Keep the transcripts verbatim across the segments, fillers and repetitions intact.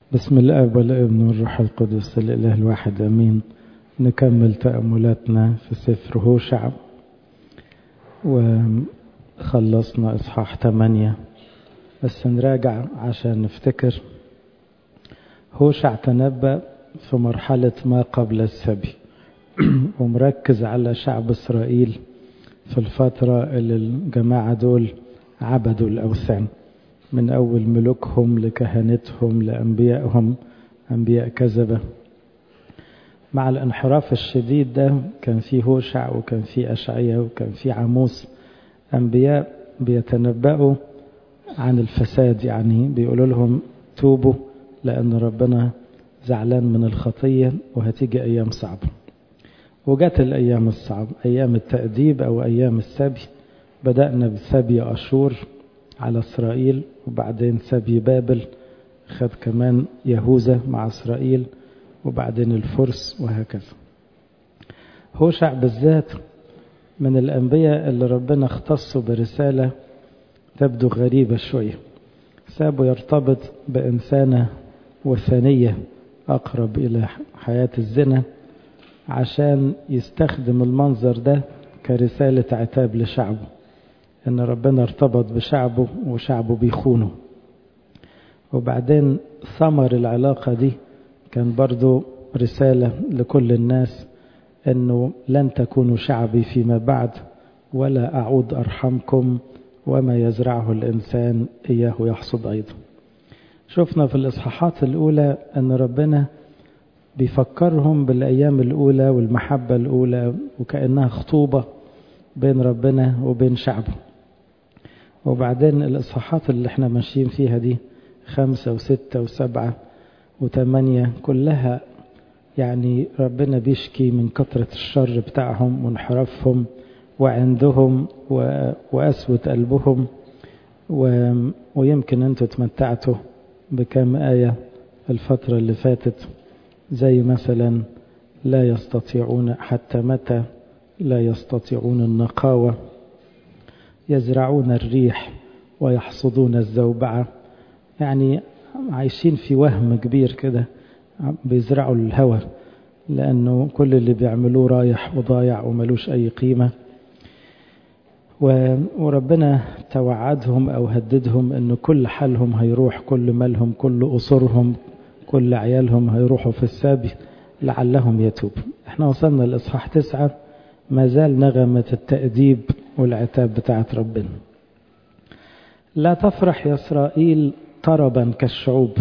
بسم الآب والابن والروح القدس الإله الواحد أمين. نكمل تأملاتنا في سفر هوشع، وخلصنا إصحاح ثمانية، بس نراجع عشان نفتكر. هوشع تنبأ في مرحلة ما قبل السبي ومركز على شعب إسرائيل في الفترة اللي الجماعة دول عبدوا الأوثان، من أول ملوكهم لكهنتهم لأنبيائهم، أنبياء كذبة. مع الانحراف الشديد ده كان في هوشع وكان في أشعياء وكان في عموس، أنبياء بيتنبأوا عن الفساد، يعني بيقولوا لهم توبوا لأن ربنا زعلان من الخطية وهتيجي أيام صعبة. وجات الأيام الصعبة، أيام التأديب أو أيام السبي. بدأنا بسبي أشور على إسرائيل، وبعدين سبي بابل خد كمان يهوذا مع إسرائيل، وبعدين الفرس، وهكذا. هوشع بالذات من الأنبياء اللي ربنا اختصوا برسالة تبدو غريبة شوية، سابه يرتبط بإنسانة وثنية أقرب إلى حياة الزنا عشان يستخدم المنظر ده كرسالة عتاب لشعبه، إن ربنا ارتبط بشعبه وشعبه بيخونه. وبعدين ثمر العلاقة دي كان برضو رسالة لكل الناس، إنه لن تكونوا شعبي فيما بعد ولا أعود أرحمكم، وما يزرعه الإنسان إياه يحصد أيضا. شفنا في الإصحاحات الأولى أن ربنا بيفكرهم بالأيام الأولى والمحبة الأولى، وكأنها خطوبة بين ربنا وبين شعبه. وبعدين الإصحاحات اللي احنا ماشيين فيها دي خمسة وستة وسبعة وثمانية كلها يعني ربنا بيشكي من كثرة الشر بتاعهم وانحرافهم وعندهم وقسوة قلبهم. ويمكن انتوا تمتعتوا بكم آية الفترة اللي فاتت، زي مثلا لا يستطيعون حتى متى، لا يستطيعون النقاوة، يزرعون الريح ويحصدون الزوبعة. يعني عايشين في وهم كبير كده، بيزرعوا الهوى، لأنه كل اللي بيعملوه رايح وضايع وملوش أي قيمة. وربنا توعدهم أو هددهم أنه كل حالهم هيروح، كل مالهم، كل أسرهم، كل عيالهم هيروحوا في السبي لعلهم يتوب. احنا وصلنا لإصحاح تسعة، ما زال نغمة التأديب والعتاب بتاعت ربنا. لا تفرح يا إسرائيل طربا كالشعوب،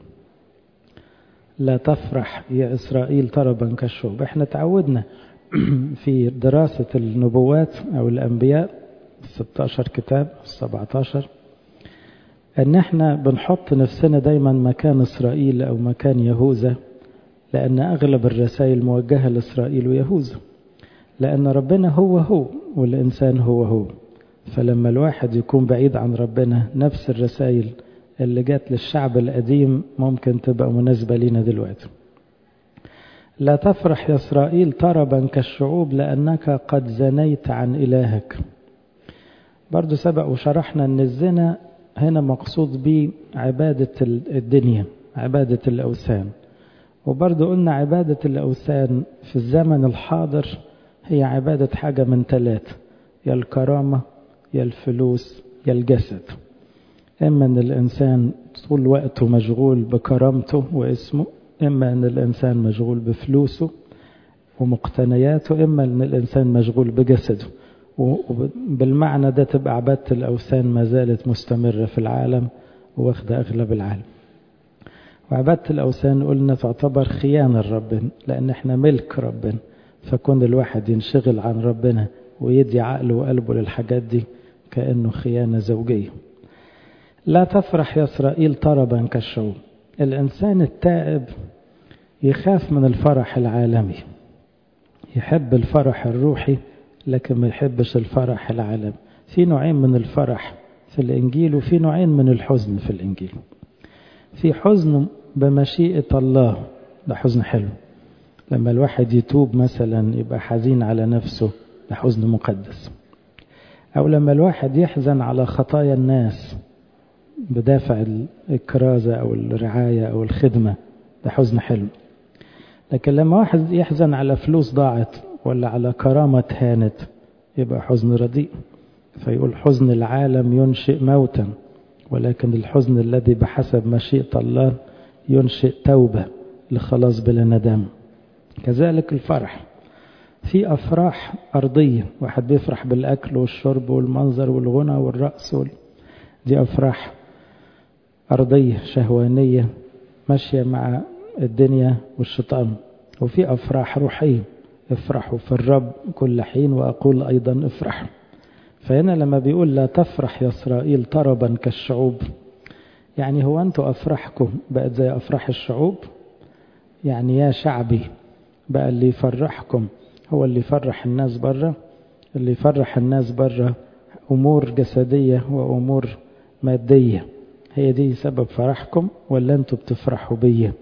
لا تفرح يا إسرائيل طربا كالشعوب. احنا تعودنا في دراسة النبوات أو الأنبياء ستاشر كتاب سبعتاشر أن احنا بنحط نفسنا دايما مكان إسرائيل أو مكان يهوذا، لأن أغلب الرسائل موجهة لإسرائيل ويهوذا، لأن ربنا هو هو والإنسان هو هو. فلما الواحد يكون بعيد عن ربنا، نفس الرسائل اللي جات للشعب القديم ممكن تبقى مناسبة لنا دلوقتي. لا تفرح يا إسرائيل طربا كالشعوب لأنك قد زنيت عن إلهك. برضو سبق وشرحنا أن الزنا هنا مقصود به عبادة الدنيا، عبادة الأوثان. وبرضو قلنا عبادة الأوثان في الزمن الحاضر هي عبادة حاجة من ثلاثة، يا الكرامة يا الفلوس يا الجسد. إما أن الإنسان طول وقته مشغول بكرامته واسمه، إما أن الإنسان مشغول بفلوسه ومقتنياته، إما أن الإنسان مشغول بجسده. وبالمعنى ده تبقى عبادة الأوثان ما زالت مستمرة في العالم واخدة أغلب العالم. وعبادة الأوثان قلنا تعتبر خيانة لربنا، لأن احنا ملك ربنا، فكون الواحد ينشغل عن ربنا ويدي عقله وقلبه للحاجات دي كأنه خيانة زوجية. لا تفرح يا إسرائيل طربا كالشعوب. الإنسان التائب يخاف من الفرح العالمي، يحب الفرح الروحي لكن ما يحبش الفرح العالمي. في نوعين من الفرح في الإنجيل وفي نوعين من الحزن في الإنجيل. في حزن بمشيئة الله، ده حزن حلو، لما الواحد يتوب مثلا يبقى حزين على نفسه، ده حزن مقدس. أو لما الواحد يحزن على خطايا الناس بدافع الكرازة أو الرعاية أو الخدمة، ده حزن حلو. لكن لما واحد يحزن على فلوس ضاعت ولا على كرامة هانت يبقى حزن رديء. فيقول حزن العالم ينشئ موتا، ولكن الحزن الذي بحسب مشيئة الله ينشئ توبة لخلاص بلا ندم. كذلك الفرح، في أفراح أرضية، واحد بيفرح بالأكل والشرب والمنظر والغنى والرقص وال... دي أفراح أرضية شهوانية ماشية مع الدنيا والشيطان. وفي أفراح روحية، افرحوا في الرب كل حين وأقول أيضا افرحوا. فهنا لما بيقول لا تفرح يا إسرائيل طربا كالشعوب، يعني هو أنتوا أفرحكم بقت زي أفراح الشعوب؟ يعني يا شعبي بقى اللي يفرحكم هو اللي يفرح الناس بره؟ اللي يفرح الناس بره أمور جسدية وأمور مادية، هي دي سبب فرحكم ولا أنتوا بتفرحوا بيا؟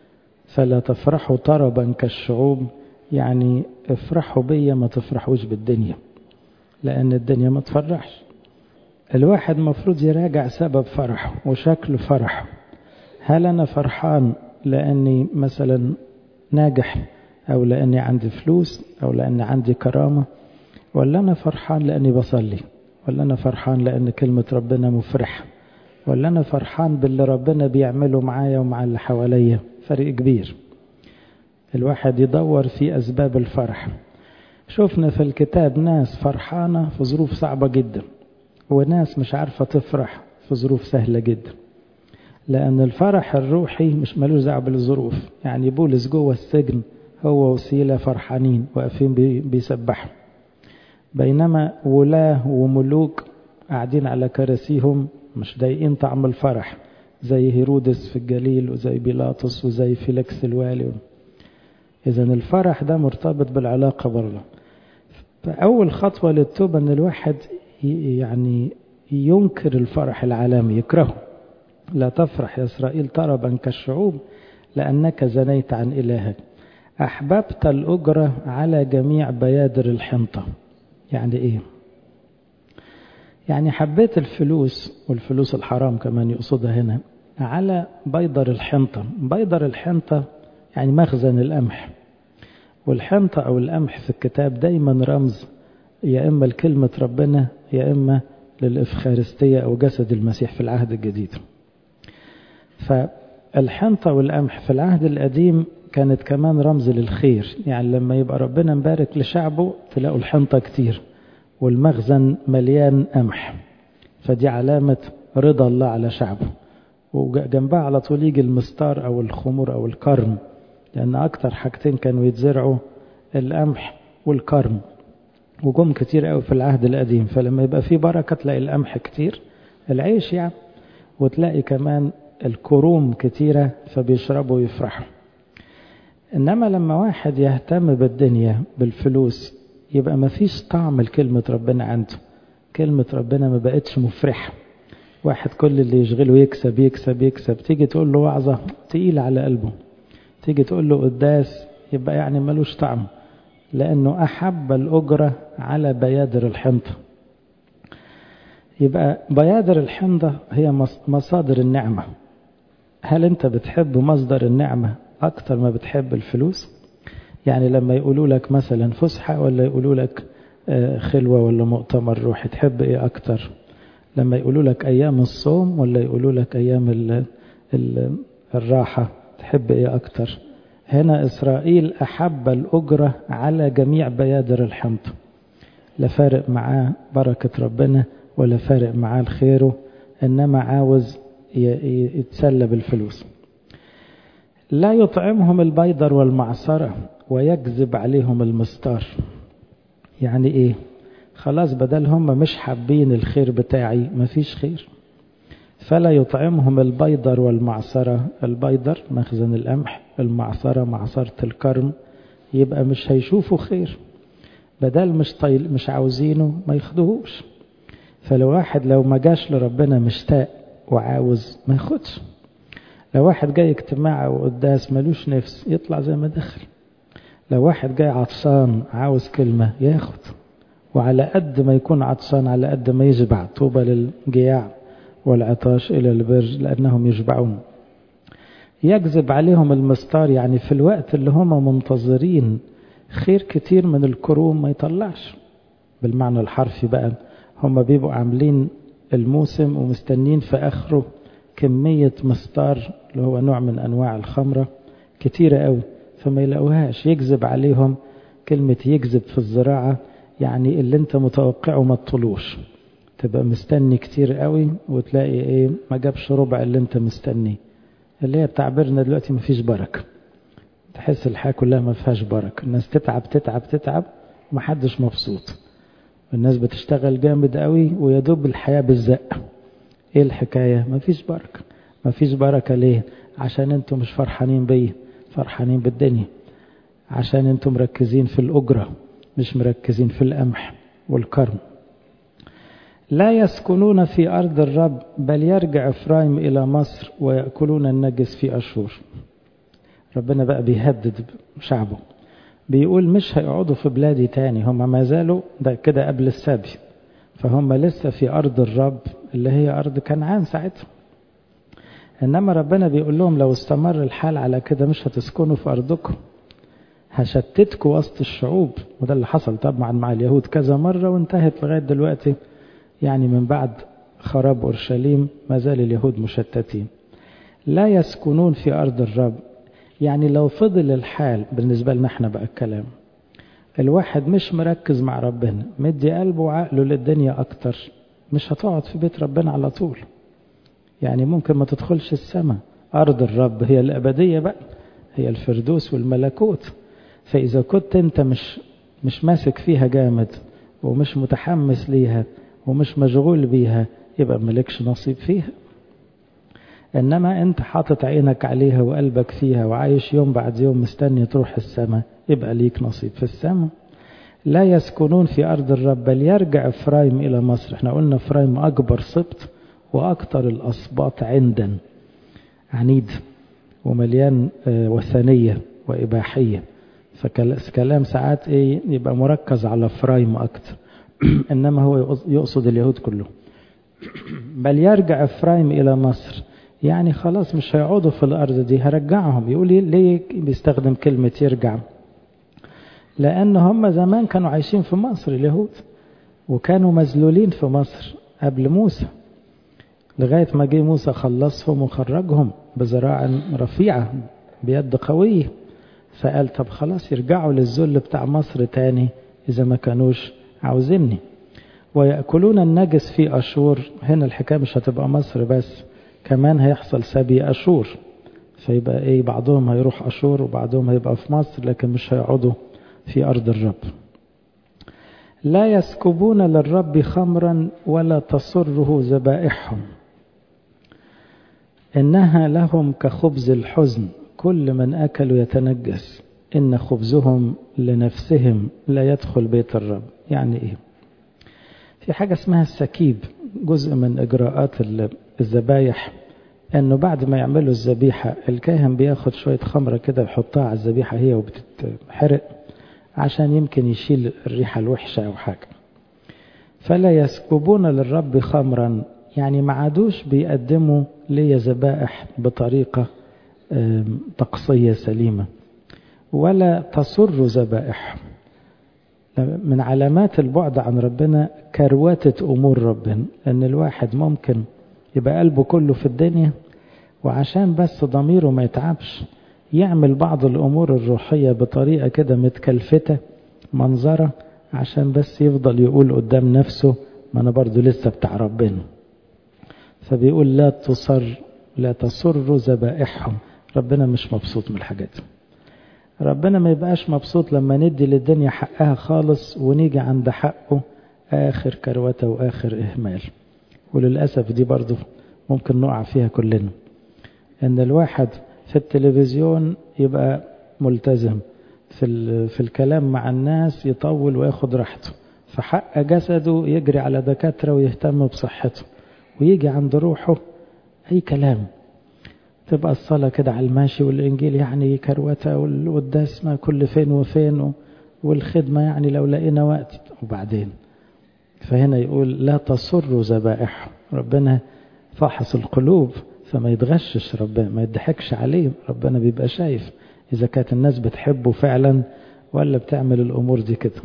فلا تفرحوا طربا كالشعوب، يعني افرحوا بيا ما تفرحوش بالدنيا، لأن الدنيا ما تفرحش. الواحد مفروض يراجع سبب فرحه وشكل فرحه. هل أنا فرحان لأني مثلا ناجح، أو لأني عندي فلوس، أو لأني عندي كرامة، ولا أنا فرحان لأني بصلي، ولا أنا فرحان لأن كلمة ربنا مفرحة، ولا أنا فرحان باللي ربنا بيعمله معايا ومع اللي حواليا؟ فرق كبير. الواحد يدور في أسباب الفرح. شفنا في الكتاب ناس فرحانة في ظروف صعبة جدا، وناس مش عارفة تفرح في ظروف سهلة جدا، لأن الفرح الروحي مش ملوش دعوة بالظروف. يعني بولس جوه السجن هو وسيلة فرحانين واقفين بيسبحوا، بينما ولاة وملوك قاعدين على كراسيهم مش ضايقين طعم الفرح، زي هيرودس في الجليل وزي بيلاطس وزي فيليكس الوالي. إذن الفرح ده مرتبط بالعلاقة بالله. فأول خطوة للتوبة أن الواحد يعني ينكر الفرح العالمي، يكرهه. لا تفرح يا إسرائيل طربا كالشعوب لأنك زنيت عن إلهك، أحببت الأجرة على جميع بيادر الحنطة. يعني إيه؟ يعني حبيت الفلوس، والفلوس الحرام كمان يقصدها هنا، على بيدر الحنطة. بيدر الحنطة يعني مخزن القمح، والحنطة أو القمح في الكتاب دايما رمز يا إما لكلمة ربنا يا إما للإفخارستية أو جسد المسيح في العهد الجديد. فالحنطة والقمح في العهد القديم كانت كمان رمز للخير، يعني لما يبقى ربنا مبارك لشعبه تلاقوا الحنطة كتير والمخزن مليان قمح، فدي علامة رضا الله على شعبه. وجنبها على طول يجي المستار أو الخمر أو الكرم، لأن أكتر حاجتين كانوا يتزرعوا القمح والكرم، وجم كتير قوي في العهد القديم. فلما يبقى فيه بركة تلاقي القمح كتير، العيش يعني، وتلاقي كمان الكروم كتيرة فبيشربوا ويفرحوا. إنما لما واحد يهتم بالدنيا بالفلوس يبقى ما فيش طعم لكلمة ربنا عنده، كلمة ربنا ما بقتش مفرحة. واحد كل اللي يشغله يكسب يكسب يكسب، تيجي تقول له وعظة تقيل على قلبه، تيجي تقول له قداس يبقى يعني ملوش طعم، لأنه أحب الأجرة على بيادر الحنطة. يبقى بيادر الحنطة هي مصادر النعمة. هل أنت بتحب مصدر النعمة أكتر ما بتحب الفلوس؟ يعني لما يقولوا لك مثلا فسحة ولا يقولوا لك خلوة ولا مؤتمر روحي، تحب إيه أكتر؟ لما يقولوا لك أيام الصوم ولا يقولوا لك أيام ال ال الراحة، تحب إيه أكتر؟ هنا إسرائيل أحب الأجرة على جميع بيادر الحنطة، لا فارق معاه بركة ربنا ولا فارق معاه الخيره، إنما عاوز يتسلى بالفلوس. لا يطعمهم البيدر والمعصرة ويكذب عليهم المستار. يعني إيه؟ خلاص بدل هم مش حابين الخير بتاعي مفيش خير. فلا يطعمهم البيدر والمعصرة، البيدر مخزن القمح، المعصرة معصرة الكرم، يبقى مش هيشوفوا خير. بدل مش طيل مش عاوزينه ما ياخدوهوش. فلو واحد لو ما جاش لربنا مشتاق وعاوز ما ياخدش. لو واحد جاي اجتماع او قداس ملوش نفس يطلع زي ما دخل. لو واحد جاي عطشان عاوز كلمة ياخد، وعلى قد ما يكون عطشان على قد ما يشبع. طوبى للجياع والعطاش إلى البر لأنهم يشبعون. يجذب عليهم المستار، يعني في الوقت اللي هم منتظرين خير كتير من الكروم ما يطلعش. بالمعنى الحرفي بقى هم بيبقوا عاملين الموسم ومستنين في آخره كمية مستار اللي هو نوع من أنواع الخمرة كتيرة قوي فما يلاقوهاش. يجذب عليهم، كلمة يجذب في الزراعة يعني اللي انت متوقعه ما تطلوش، تبقى مستني كتير قوي وتلاقي ايه ما جابش ربع اللي انت مستنيه، اللي هي بتعبرنا دلوقتي ما فيش بركة. تحس الحياة كلها ما فيهاش بركة، الناس تتعب تتعب تتعب ومحدش مبسوط، الناس بتشتغل جامد قوي ويدوب الحياة بالزق. ايه الحكاية؟ ما فيش بركة. ما فيش بركة ليه؟ عشان انتم مش فرحانين بيه، فرحانين بالدنيا، عشان انتم مركزين في الأجرة مش مركزين في القمح والكرم. لا يسكنون في أرض الرب بل يرجع إفرايم إلى مصر ويأكلون النجس في أشور. ربنا بقى بيهدد شعبه، بيقول مش هيقعدوا في بلادي تاني، هم ما زالوا ده كده قبل السبي، فهم لسه في أرض الرب اللي هي أرض كنعان ساعتها. إنما ربنا بيقول لهم لو استمر الحال على كده مش هتسكنوا في أرضكم، هشتتكوا وسط الشعوب. وده اللي حصل طبعا مع اليهود كذا مرة وانتهت لغاية دلوقتي، يعني من بعد خراب أورشليم ما زال اليهود مشتتين. لا يسكنون في أرض الرب، يعني لو فضل الحال بالنسبة لنا احنا بقى الكلام، الواحد مش مركز مع ربنا مدي قلبه وعقله للدنيا أكتر، مش هتقعد في بيت ربنا على طول. يعني ممكن ما تدخلش السماء. أرض الرب هي الأبدية بقى، هي الفردوس والملكوت. فإذا كنت أنت مش مش ماسك فيها جامد ومش متحمس ليها ومش مشغول بيها يبقى ملكش نصيب فيها. إنما أنت حاطط عينك عليها وقلبك فيها وعايش يوم بعد يوم مستني تروح السماء، يبقى ليك نصيب في السماء. لا يسكنون في أرض الرب بل يرجع إفرايم إلى مصر. احنا قلنا إفرايم أكبر سبط وأكتر الأسباط عندا، عنيد ومليان وثنية وإباحية، فكلام ساعات ايه يبقى مركز على إفرايم أكتر إنما هو يقصد اليهود كلهم. بل يرجع إفرايم إلى مصر، يعني خلاص مش هيقعدوا في الأرض دي، هرجعهم. يقول ليه بيستخدم كلمة يرجع؟ لأن هم زمان كانوا عايشين في مصر اليهود، وكانوا مذلولين في مصر قبل موسى، لغاية ما جه موسى خلصهم وخرجهم بزراعة رفيعة بيد قوية. فقال طب خلاص يرجعوا للذل بتاع مصر تاني إذا ما كانوش عاوزيني. ويأكلون النجس في أشور. هنا الحكاية مش هتبقى مصر بس، كمان هيحصل سبي أشور، فيبقى ايه بعضهم هيروح أشور وبعضهم هيبقى في مصر، لكن مش هيقعدوا في أرض الرب. لا يسكبون للرب خمرا ولا تصره ذبائحهم، إنها لهم كخبز الحزن، كل من أكلوا يتنجس، إن خبزهم لنفسهم لا يدخل بيت الرب. يعني إيه؟ في حاجة اسمها السكيب، جزء من إجراءات الذبايح، أنه بعد ما يعملوا الذبيحة الكاهن بياخد شوية خمرة كده يحطها على الذبيحة هي وبتتحرق عشان يمكن يشيل الريحة الوحشة أو حاجة. فلا يسكبون للرب خمرا، يعني ما عادوش بيقدموا لي ذبائح بطريقة طقسية سليمة، ولا تصر ذبائحهم. من علامات البعد عن ربنا كرواتة أمور ربنا، أن الواحد ممكن يبقى قلبه كله في الدنيا وعشان بس ضميره ما يتعبش يعمل بعض الأمور الروحية بطريقة كده متكلفتة منظرة عشان بس يفضل يقول قدام نفسه ما أنا برضو لسه بتاع ربنا. فبيقول لا تصر لا تصر ذبائحهم. ربنا مش مبسوط من الحاجات. ربنا ما يبقاش مبسوط لما ندي للدنيا حقها خالص ونيجي عند حقه آخر كروته وآخر إهمال. وللأسف دي برضو ممكن نقع فيها كلنا، أن الواحد في التلفزيون يبقى ملتزم، في, في الكلام مع الناس يطول وياخد راحته، في حق جسده يجري على دكاترة ويهتم بصحته، ويجي عند روحه أي كلام. تبقى الصلاة كده على الماشي والإنجيل يعني كروته والدسمة كل فين وفين، والخدمة يعني لو لقينا وقت. وبعدين فهنا يقول لا تصر ذبائحهم. ربنا فاحص القلوب، فما يتغشش ربنا، ما يضحكش عليه، ربنا بيبقى شايف إذا كانت الناس بتحبه فعلا ولا بتعمل الأمور دي كده.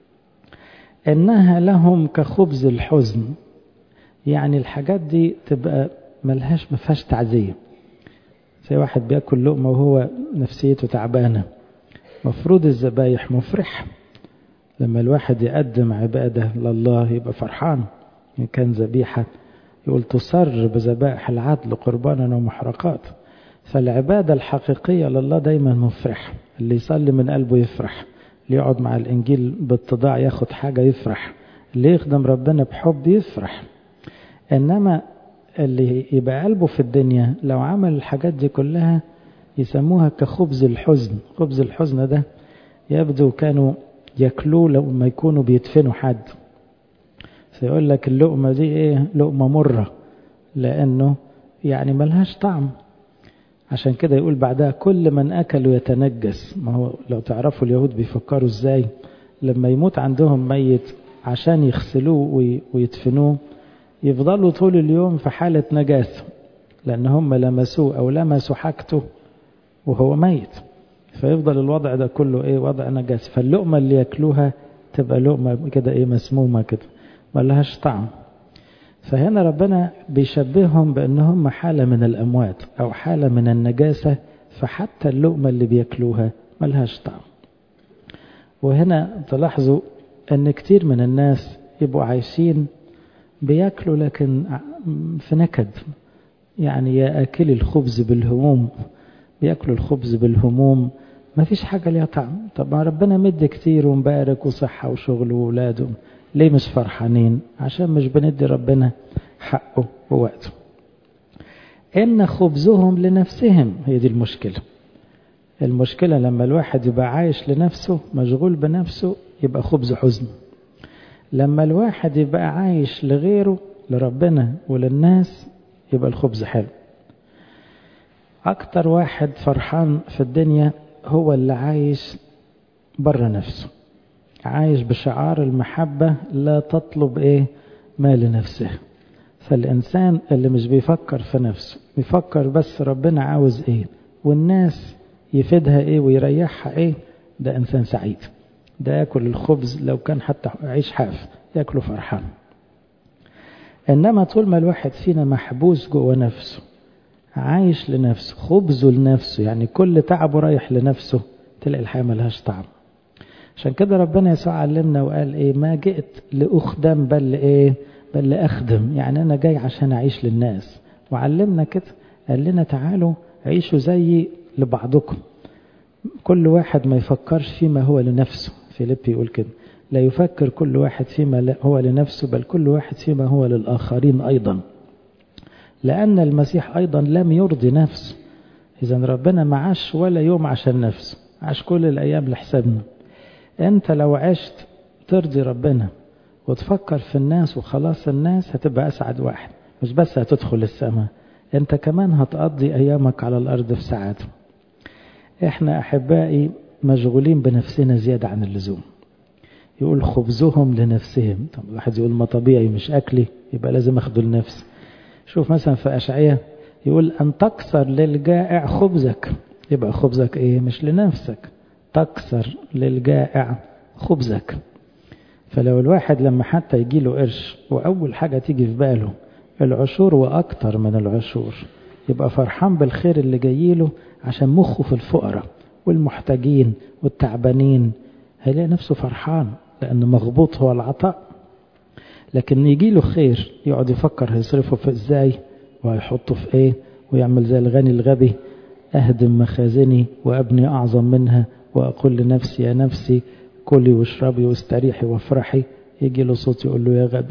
إنها لهم كخبز الحزن، يعني الحاجات دي تبقى ملهاش مفيهاش تعزية. زي واحد بياكل لقمة وهو نفسيته تعبانة، مفروض الذبايح مفرح. لما الواحد يقدم عبادة لله يبقى فرحان، إن كان ذبيحة يقول تصر بذبائح العدل قربانا ومحرقات. فالعبادة الحقيقية لله دايما مفرح، اللي يصلي من قلبه يفرح، اللي يقعد مع الإنجيل باتضاع ياخد حاجة يفرح، اللي يخدم ربنا بحب يفرح. إنما اللي يبقى قلبه في الدنيا لو عمل الحاجات دي كلها يسموها كخبز الحزن. خبز الحزن ده يبدو كانوا يأكلوه لما يكونوا بيدفنوا حد، فيقول لك اللقمة دي ايه؟ لقمة مرة، لأنه يعني ملهاش طعم. عشان كده يقول بعدها كل من أكله يتنجس. ما هو لو تعرفوا اليهود بيفكروا ازاي لما يموت عندهم ميت عشان يغسلوه ويدفنوه يفضلوا طول اليوم في حالة نجاسة، لأن هم لمسوه أو لمسوا حاجته وهو ميت، فيفضل الوضع ده كله ايه؟ وضع نجاسة. فاللقمة اللي يأكلوها تبقى لقمة كده ايه؟ مسمومة كده، ملهاش طعم. فهنا ربنا بيشبههم بأنهم حالة من الأموات أو حالة من النجاسة، فحتى اللقمة اللي بيأكلوها ملهاش طعم. وهنا تلاحظوا أن كتير من الناس يبقوا عايشين بيأكلوا لكن في نكد، يعني يا أكل الخبز بالهموم، بيأكلوا الخبز بالهموم، ما فيش حاجة ليها طعم. طب ما ربنا مد كتير ومبارك وصحة وشغل وولاده، ليه مش فرحانين؟ عشان مش بندي ربنا حقه ووقته. إن خبزهم لنفسهم، هي دي المشكلة. المشكلة لما الواحد يبقى عايش لنفسه مشغول بنفسه يبقى خبز حزن. لما الواحد يبقى عايش لغيره لربنا وللناس يبقى الخبز حلو. أكتر واحد فرحان في الدنيا هو اللي عايش بره نفسه، عايش بشعار المحبة لا تطلب ايه؟ ما لنفسه. فالإنسان اللي مش بيفكر في نفسه، بيفكر بس ربنا عاوز ايه والناس يفيدها ايه ويريحها ايه، ده إنسان سعيد. ده يأكل الخبز لو كان حتى عيش حاف يأكله فرحان. إنما طول ما الواحد فينا محبوس جوه نفسه، عايش لنفسه، خبزه لنفسه، يعني كل تعبه رايح لنفسه، تلاقي الحياة ملهاش طعم. عشان كده ربنا يسوع علمنا وقال ايه؟ ما جئت لأخدم بل ايه؟ بل لأخدم. يعني أنا جاي عشان أعيش للناس. وعلمنا كده، قال لنا تعالوا عيشوا زي لبعضكم، كل واحد ما يفكرش فيما هو لنفسه. فيليب يقول كده، لا يفكر كل واحد فيما هو لنفسه بل كل واحد فيما هو للآخرين أيضا، لأن المسيح أيضا لم يرضي نفسه. إذن ربنا ما عاش ولا يوم عشان نفسه، عاش كل الأيام لحسابنا. أنت لو عشت ترضي ربنا وتفكر في الناس وخلاص الناس، هتبقى أسعد واحد. مش بس هتدخل السماء، أنت كمان هتقضي أيامك على الأرض في سعادة. إحنا أحبائي مشغولين بنفسنا زيادة عن اللزوم. يقول خبزهم لنفسهم. طب الواحد يقول ما طبيعي مش أكلي يبقى لازم أخده لنفسي. شوف مثلا في أشعية يقول أن تكسر للجائع خبزك، يبقى خبزك إيه؟ مش لنفسك، تكسر للجائع خبزك. فلو الواحد لما حتى يجي له قرش وأول حاجة تيجي في باله العشور وأكتر من العشور، يبقى فرحان بالخير اللي جايله عشان مخه في الفقراء والمحتاجين والتعبانين، هيلاقي نفسه فرحان لأنه مغبوط هو العطاء. لكن يجي له خير يقعد يفكر هيصرفه في ازاي وهيحطه في ايه، ويعمل زي الغني الغبي، أهدم مخازني وأبني أعظم منها وأقول لنفسي يا نفسي كلي واشربي واستريحي وافرحي، يجي له صوت يقول له يا غبي.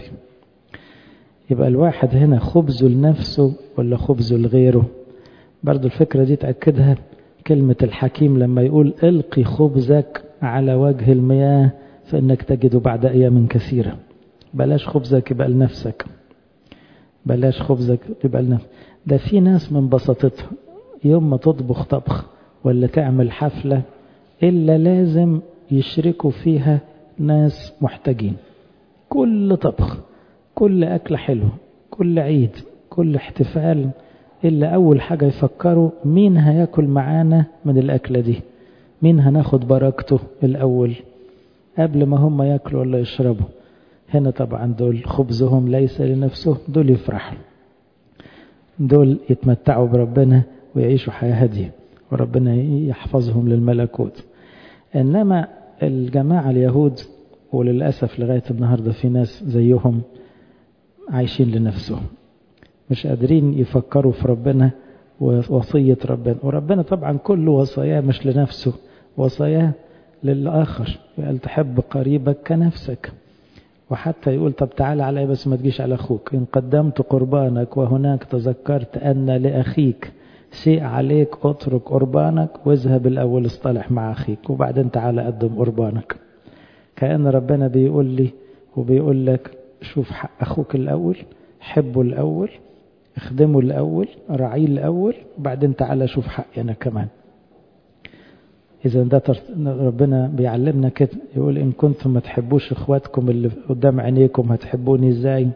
يبقى الواحد هنا خبزه لنفسه ولا خبزه لغيره؟ برضو الفكرة دي تأكدها كلمة الحكيم لما يقول القي خبزك على وجه المياه فإنك تجده بعد أيام كثيرة. بلاش خبزك يبقى لنفسك، بلاش خبزك يبقى لنفسك. ده في ناس من بساطتها يوم ما تطبخ طبخ ولا تعمل حفلة إلا لازم يشركوا فيها ناس محتاجين. كل طبخ، كل أكل حلو، كل عيد، كل احتفال إلا أول حاجة يفكروا مين هياكل معانا من الأكلة دي، مين هناخد بركته الأول قبل ما هم ياكلوا ولا يشربوا. هنا طبعا دول خبزهم ليس لنفسه، دول يفرحوا، دول يتمتعوا بربنا ويعيشوا حياة هادية وربنا يحفظهم للملكوت. إنما الجماعة اليهود وللأسف لغاية النهاردة في ناس زيهم عايشين لنفسهم، مش قادرين يفكروا في ربنا ووصية ربنا. وربنا طبعا كل وصاياه مش لنفسه، وصاياه للآخر، قال تحب قريبك كنفسك. وحتى يقول طب تعالى علي بس ما تجيش على أخوك، إن قدمت قربانك وهناك تذكرت أن لأخيك شيء عليك اترك قربانك واذهب الأول اصطلح مع أخيك وبعدين تعالى قدم قربانك. كأن ربنا بيقول لي وبيقول لك شوف حق أخوك الأول، حبه الأول، اخدمه الأول، راعيه الأول، وبعدين تعالى شوف حقي أنا كمان. إذا ده ربنا بيعلمنا كده، يقول إن كنتم ما تحبوش إخواتكم اللي قدام عينيكم هتحبوني إزاي؟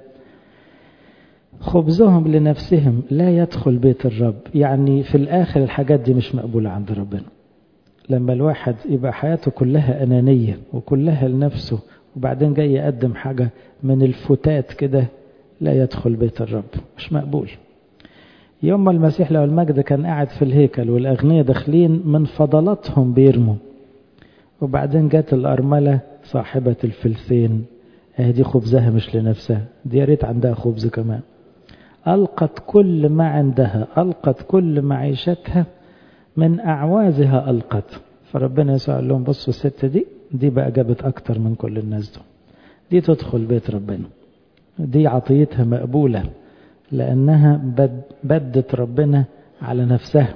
خبزهم لنفسهم لا يدخل بيت الرب. يعني في الآخر الحاجات دي مش مقبولة عند ربنا. لما الواحد يبقى حياته كلها أنانية وكلها لنفسه وبعدين جاي يقدم حاجة من الفتات كده، لا يدخل بيت الرب، مش مقبول. يوم المسيح له المجد كان قاعد في الهيكل والأغنياء داخلين من فضلاتهم بيرموا، وبعدين جات الأرملة صاحبة الفلسين، دي خبزها مش لنفسها، دي يا ريت عندها خبز كمان، ألقت كل ما عندها، ألقت كل معيشتها، من أعوازها ألقت. فربنا يسوع قال لهم بصوا الست دي دي بقى جابت أكتر من كل الناس دول، دي تدخل بيت ربنا، دي عطيتها مقبولة لأنها بد بدت ربنا على نفسها.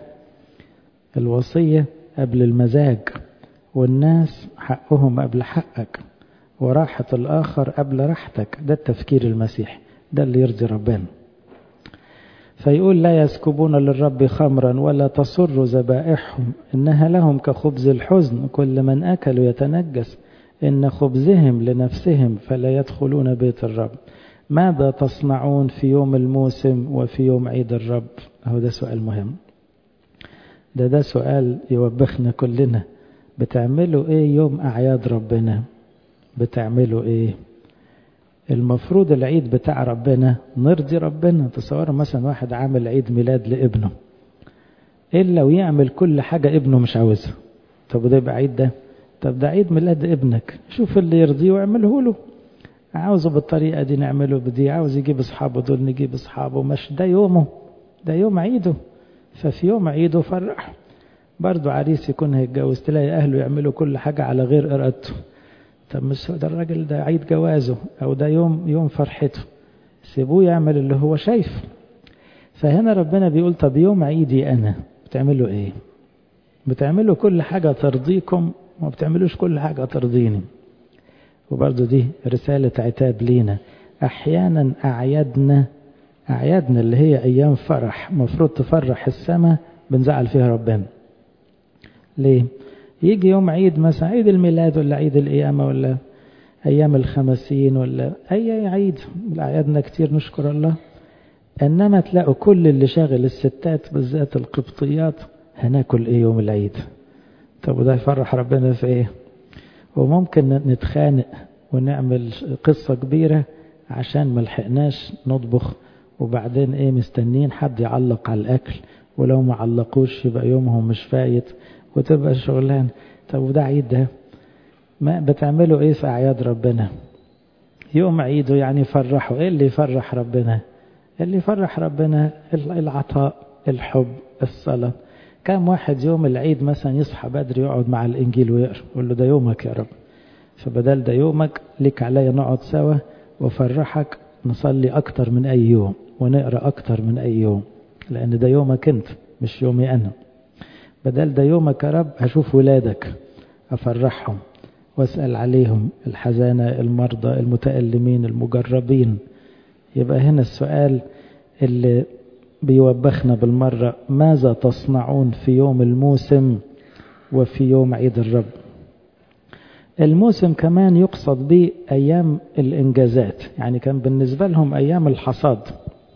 الوصية قبل المزاج، والناس حقهم قبل حقك، وراحة الآخر قبل راحتك. ده التفكير المسيحي، ده اللي يرضي ربنا. فيقول لا يسكبون للرب خمرا ولا تصر ذبائحهم، إنها لهم كخبز الحزن، كل من أكلوا يتنجس، إن خبزهم لنفسهم فلا يدخلون بيت الرب. ماذا تصنعون في يوم الموسم وفي يوم عيد الرب؟ هو ده سؤال مهم، ده ده سؤال يوبخنا كلنا. بتعملوا ايه يوم أعياد ربنا؟ بتعملوا ايه؟ المفروض العيد بتاع ربنا نرضي ربنا. تصوروا مثلا واحد عامل عيد ميلاد لابنه، إلا ويعمل كل حاجة ابنه مش عاوزها. طب ده يبقى عيد؟ ده طب ده عيد ميلاد ابنك، شوف اللي يرضيه واعمله له. عاوزه بالطريقة دي نعمله بدي، عاوز يجيب أصحابه دول نجيب أصحابه، مش ده يومه، ده يوم عيده. ففي يوم عيده فرح. برضو عريس يكون هيتجوز تلاقي أهله يعملوا كل حاجة على غير إرادته. طب مش ده الراجل ده عيد جوازه أو ده يوم يوم فرحته، سيبوه يعمل اللي هو شايف. فهنا ربنا بيقول طب يوم عيدي أنا بتعملوا إيه؟ بتعملوا كل حاجة ترضيكم وما بتعملوش كل حاجة ترضيني. وبرضو دي رسالة عتاب لينا. أحيانا أعيادنا أعيادنا اللي هي أيام فرح مفروض تفرح السماء بنزعل فيها ربنا. ليه؟ يجي يوم عيد مثلا عيد الميلاد ولا عيد القيامة ولا أيام الخمسين ولا أي عيد من أعيادنا كتير نشكر الله، إنما تلاقوا كل اللي شاغل الستات بالذات القبطيات هناكل إيه يوم العيد. طب وده يفرح ربنا في إيه؟ وممكن نتخانق ونعمل قصة كبيرة عشان ملحقناش نطبخ، وبعدين ايه مستنين حد يعلق على الأكل، ولو ما علقوش يبقى يومهم مش فايت وتبقى شغلان. طب وده عيد؟ ده ما بتعملوا ايه في أعياد ربنا؟ يوم عيده يعني فرحوا. ايه اللي يفرح ربنا؟ اللي يفرح ربنا العطاء، الحب، الصلاة. كم واحد يوم العيد مثلا يصحى بدري يقعد مع الإنجيل ويقرأ، يقول له ده يومك يا رب، فبدل ده يومك لك عليا نقعد سوا وفرحك، نصلي أكتر من أي يوم ونقرأ أكتر من أي يوم، لأن ده يومك أنت مش يومي أنا. بدل ده يومك يا رب هشوف ولادك أفرحهم واسأل عليهم، الحزانة، المرضى، المتألمين، المجربين. يبقى هنا السؤال اللي بيوبخنا بالمرة، ماذا تصنعون في يوم الموسم وفي يوم عيد الرب؟ الموسم كمان يقصد به أيام الإنجازات، يعني كان بالنسبة لهم أيام الحصاد،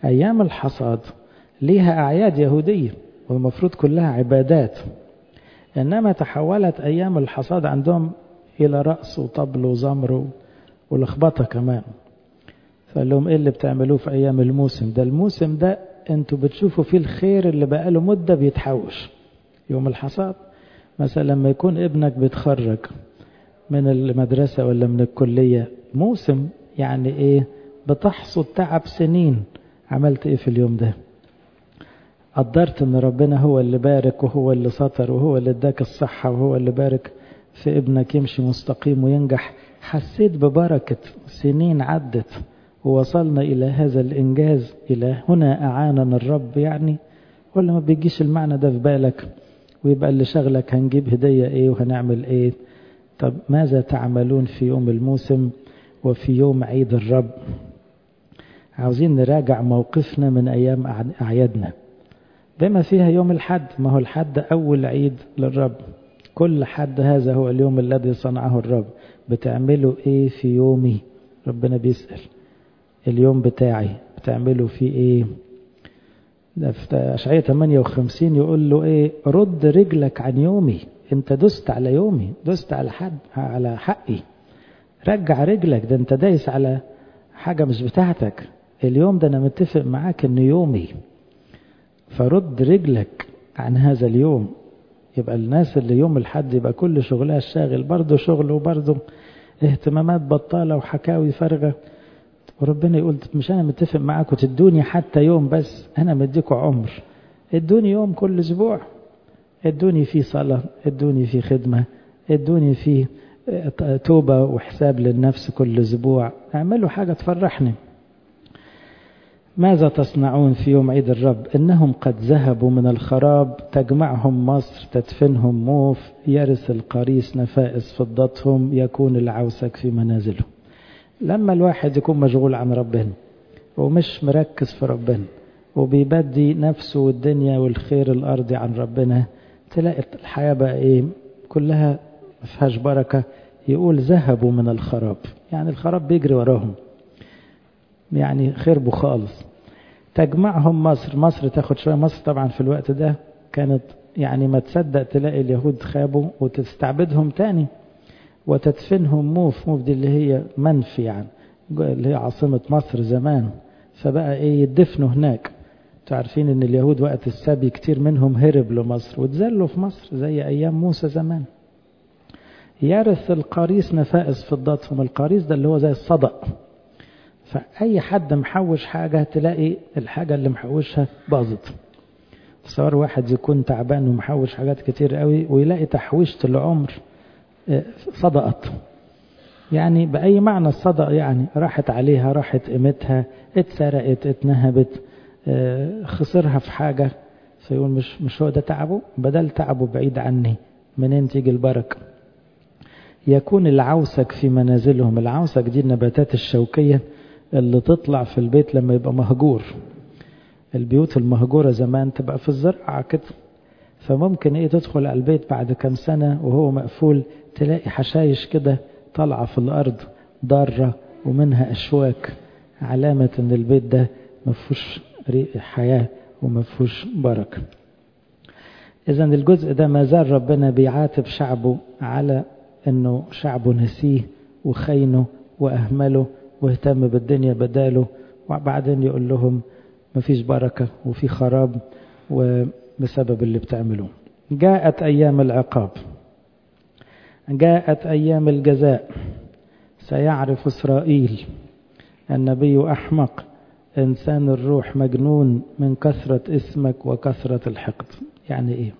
أيام الحصاد ليها أعياد يهودية والمفروض كلها عبادات، إنما تحولت أيام الحصاد عندهم إلى رقص وطبل وزمر ولخبطة كمان. فقال لهم إيه اللي بتعملوه في أيام الموسم ده؟ الموسم ده أنتوا بتشوفوا فيه الخير اللي بقاله مدة بيتحوش. يوم الحصاد مثلا لما يكون ابنك بيتخرج من المدرسة ولا من الكلية، موسم يعني إيه؟ بتحصد تعب سنين. عملت إيه في اليوم ده؟ قدرت ان ربنا هو اللي بارك وهو اللي سطر وهو اللي اداك الصحة وهو اللي بارك في ابنك يمشي مستقيم وينجح. حسيت ببركة سنين عدت ووصلنا إلى هذا الإنجاز. إلى هنا أعاننا الرب يعني. ولا ما بيجيش المعنى ده في بالك؟ ويبقى اللي شغلك هنجيب هدية إيه وهنعمل إيه؟ طب ماذا تعملون في يوم الموسم وفي يوم عيد الرب؟ عاوزين نراجع موقفنا من أيام أعيادنا بما فيها يوم الحد. ما هو الحد أول عيد للرب. كل حد هذا هو اليوم الذي صنعه الرب. بتعملوا إيه في يومي؟ ربنا بيسأل. اليوم بتاعي بتعملوا فيه إيه؟ ده في أشعية ثمانية وخمسين يقول له إيه؟ رد رجلك عن يومي. أنت دست على يومي، دست على حد على حقي. رجع رجلك، ده أنت دايس على حاجة مش بتاعتك. اليوم ده أنا متفق معاك إنه يومي، فرد رجلك عن هذا اليوم. يبقى الناس اللي يوم الحد يبقى كل شغلها الشاغل برضه شغل وبرضه اهتمامات بطالة وحكاوي فارغة. وربنا يقول مش أنا متفق معاكم تدوني حتى يوم بس؟ أنا مديكوا عمر. ادوني يوم كل أسبوع، ادوني فيه صلاة، ادوني فيه خدمة، ادوني فيه توبة وحساب للنفس كل أسبوع. اعملوا حاجة تفرحني. ماذا تصنعون في يوم عيد الرب؟ إنهم قد ذهبوا من الخراب، تجمعهم مصر، تدفنهم موف، يرث القريس نفائس فضتهم، يكون العوسك في منازلهم. لما الواحد يكون مشغول عن ربنا ومش مركز في ربنا وبيبدي نفسه والدنيا والخير الأرضي عن ربنا، تلاقي الحياة بقى إيه؟ كلها مفيهاش بركة. يقول ذهبوا من الخراب، يعني الخراب بيجري وراهم، يعني خربوا خالص. تجمعهم مصر، مصر تاخد شوية. مصر طبعا في الوقت ده كانت يعني ما تصدق تلاقي اليهود خابوا وتستعبدهم تاني. وتدفنهم موف، موف دي اللي هي منف يعني، اللي هي عاصمة مصر زمان. فبقى ايه؟ يدفنوا هناك. تعرفين ان اليهود وقت السبي كتير منهم هرب لمصر وتزلوا في مصر زي ايام موسى زمان. يرث القريس نفائس فضتهم. القريس ده اللي هو زي الصدق. فأي حد محوش حاجة تلاقي الحاجة اللي محوشها باظت. تصور واحد يكون تعبان ومحوش حاجات كتير قوي ويلاقي تحويشة العمر صدقت. يعني بأي معنى الصدق؟ يعني راحت عليها، راحت قيمتها، اتسرقت، اتنهبت، خسرها في حاجة. فيقول مش مش هو ده تعبه؟ بدل تعبه بعيد عني، منين تيجي البركة؟ يكون العوسك في منازلهم. العوسك دي النباتات الشوكية اللي تطلع في البيت لما يبقى مهجور. البيوت المهجورة زمان تبقى في الزرعة كده، فممكن ايه تدخل على البيت بعد كم سنة وهو مقفول تلاقي حشايش كده طالعة في الأرض ضارة ومنها أشواك، علامة ان البيت ده مفهوش حياة ومفهوش بركة. إذن الجزء ده ما زال ربنا بيعاتب شعبه على انه شعبه نسيه وخينه وأهمله واهتم بالدنيا بداله، وبعدين يقول لهم مفيش بركة وفي خراب وبسبب اللي بتعملوه. جاءت أيام العقاب، جاءت أيام الجزاء. سيعرف إسرائيل النبي أحمق، إنسان الروح مجنون من كثرة اسمك وكثرة الحقد. يعني إيه؟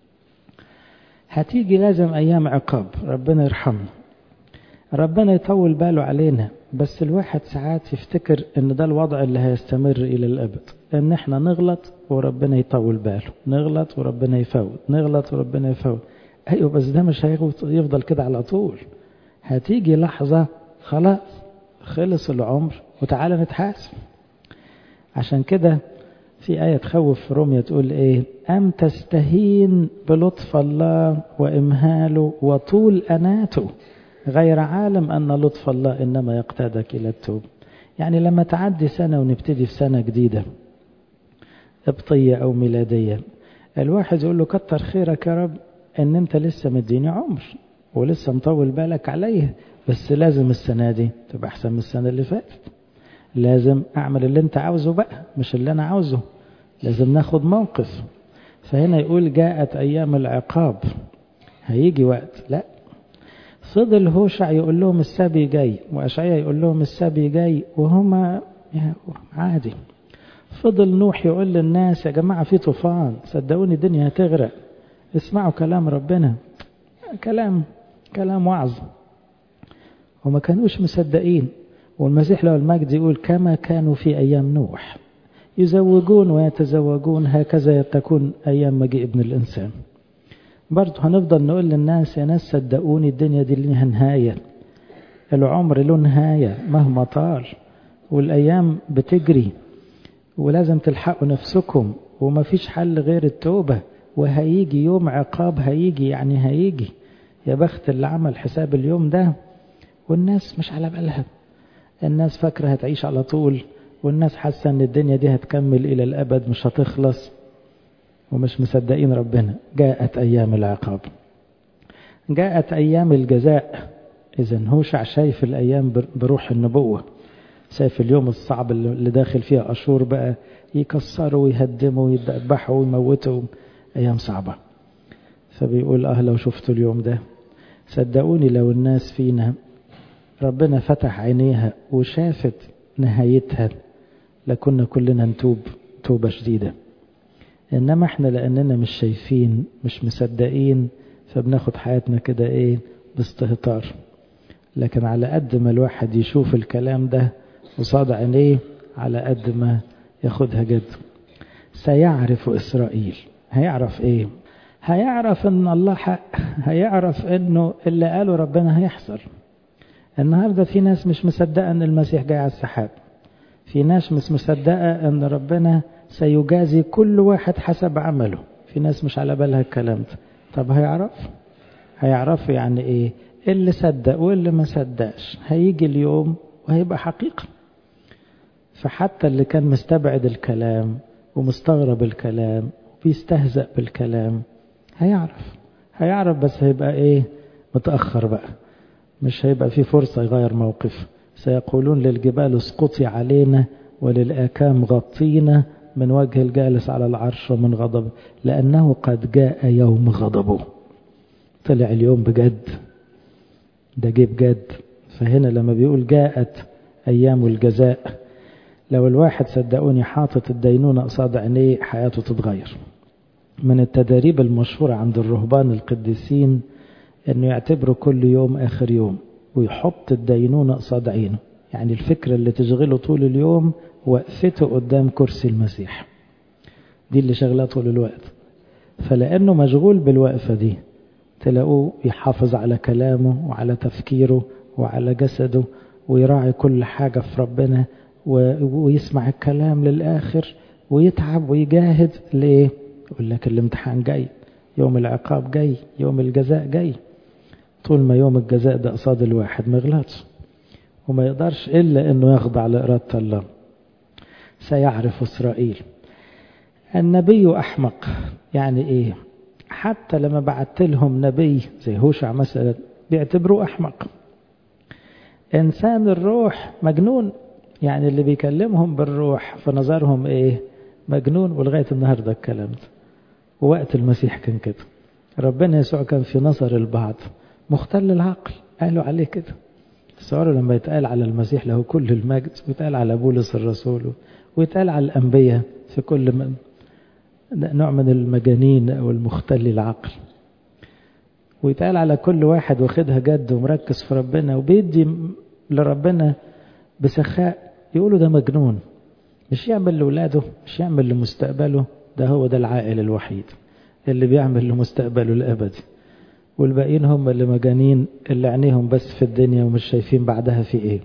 هتيجي لازم أيام عقاب. ربنا يرحمنا، ربنا يطول باله علينا. بس الواحد ساعات يفتكر ان ده الوضع اللي هيستمر الى الابد، ان احنا نغلط وربنا يطول باله، نغلط وربنا يفوت، نغلط وربنا يفوت. ايوه بس ده مش هيفضل كده على طول. هتيجي لحظة خلاص خلص العمر وتعالى نتحاسب. عشان كده في آية تخوف في روميا تقول ايه؟ أم تستهين بلطف الله وإمهاله وطول أناته، غير عالم أن لطف الله إنما يقتادك إلى التوب. يعني لما تعدي سنة ونبتدي في سنة جديدة قبطية أو ميلادية، الواحد يقول له كتر خيرك يا رب ان انت لسه مديني عمر ولسه مطول بالك عليه، بس لازم السنة دي تبقى احسن من السنة اللي فاتت، لازم اعمل اللي انت عاوزه بقى مش اللي انا عاوزه، لازم ناخد موقف. فهنا يقول جاءت ايام العقاب، هيجي وقت. لا، فضل هوشع يقول لهم السبي جاي، واشعياء يقول لهم السبي جاي، وهما عادي. فضل نوح يقول للناس يا جماعة في طوفان، صدقوني الدنيا هتغرق، اسمعوا كلام ربنا. كلام كلام وعظ، وما كانوش مصدقين. والمسيح له المجد يقول كما كانوا في أيام نوح يزوجون ويتزوجون هكذا تكون أيام مجيء ابن الإنسان. برضه هنفضل نقول للناس يا ناس صدقوني الدنيا دي لها نهاية، العمر له نهاية مهما طال، والأيام بتجري ولازم تلحقوا نفسكم، وما فيش حل غير التوبة، وهيجي يوم عقاب، هيجي يعني هيجي. يا بخت اللي عمل حساب اليوم ده. والناس مش على بالها، الناس فاكرة هتعيش على طول، والناس حاسة ان الدنيا دي هتكمل الى الابد مش هتخلص، ومش مصدقين ربنا. جاءت ايام العقاب، جاءت ايام الجزاء. اذن هوشع شايف الايام بروح النبوة، شايف اليوم الصعب اللي داخل فيها اشور بقى يكسروا ويهدموا ويذبحوا ويموتوا، ايام صعبة. فبيقول اه لو شفتوا اليوم ده، صدقوني لو الناس فينا ربنا فتح عينيها وشافت نهايتها لكنا كلنا نتوب توبة شديدة. انما احنا لاننا مش شايفين مش مصدقين، فبناخد حياتنا كده ايه باستهتار. لكن على قد ما الواحد يشوف الكلام ده وصاد عينيه، على قد ما ياخدها جد. سيعرف إسرائيل، هيعرف ايه؟ هيعرف ان الله حق، هيعرف انه اللي قاله ربنا هيحصل. النهاردة في ناس مش مصدقة ان المسيح جاي على السحاب، في ناس مش مصدقة ان ربنا سيجازي كل واحد حسب عمله، في ناس مش على بالها الكلام ده. طب هيعرف هيعرف يعني ايه؟ اللي صدق واللي ما صدقش هيجي اليوم وهيبقى حقيقة. فحتى اللي كان مستبعد الكلام ومستغرب الكلام وبيستهزأ بالكلام هيعرف هيعرف بس هيبقى ايه؟ متأخر بقى، مش هيبقى في فرصة يغير موقف. سيقولون للجبال اسقطي علينا وللآكام غطينا من وجه الجالس على العرش ومن غضب، لأنه قد جاء يوم غضبه. طلع اليوم بجد، ده جه بجد. فهنا لما بيقول جاءت أيام الجزاء، لو الواحد صدقوني حاطط الدينونة قصاد عينيه حياته تتغير. من التدريب المشهورة عند الرهبان القديسين انه يعتبروا كل يوم اخر يوم، ويحط الدينونة قصاد عينه. يعني الفكرة اللي تشغله طول اليوم وقفته قدام كرسي المسيح، دي اللي شغله طول الوقت. فلأنه مشغول بالوقفة دي تلاقوه يحافظ على كلامه وعلى تفكيره وعلى جسده، ويراعي كل حاجة في ربنا، ويسمع الكلام للآخر، ويتعب ويجاهد. ليه؟ يقول لك الامتحان جاي، يوم العقاب جاي، يوم الجزاء جاي. طول ما يوم الجزاء ده قصاد الواحد ما يغلطش، وما يقدرش إلا أنه يخضع لإرادة الله. سيعرف إسرائيل. النبي أحمق، يعني إيه؟ حتى لما بعت لهم نبي زي هوشع مثلا بيعتبروه أحمق. إنسان الروح مجنون، يعني اللي بيكلمهم بالروح في نظرهم إيه؟ مجنون. ولغاية النهاردة الكلام ده، ووقت المسيح كان كده. ربنا يسوع كان في نظر البعض مختل العقل، قالوا عليه كده. تصوروا لما يتقال على المسيح له كل المجد، ويتقال على بولس الرسول، ويتقال على الأنبياء في كل من نوع من المجانين أو المختل العقل، ويتقال على كل واحد واخدها جد ومركز في ربنا وبيدي لربنا بسخاء، يقولوا ده مجنون، مش يعمل لولاده، مش يعمل لمستقبله، ده هو ده العائل الوحيد اللي بيعمل لمستقبله الأبدي. والباقيين هم اللي مجانين، اللي عينيهم بس في الدنيا ومش شايفين بعدها في ايه.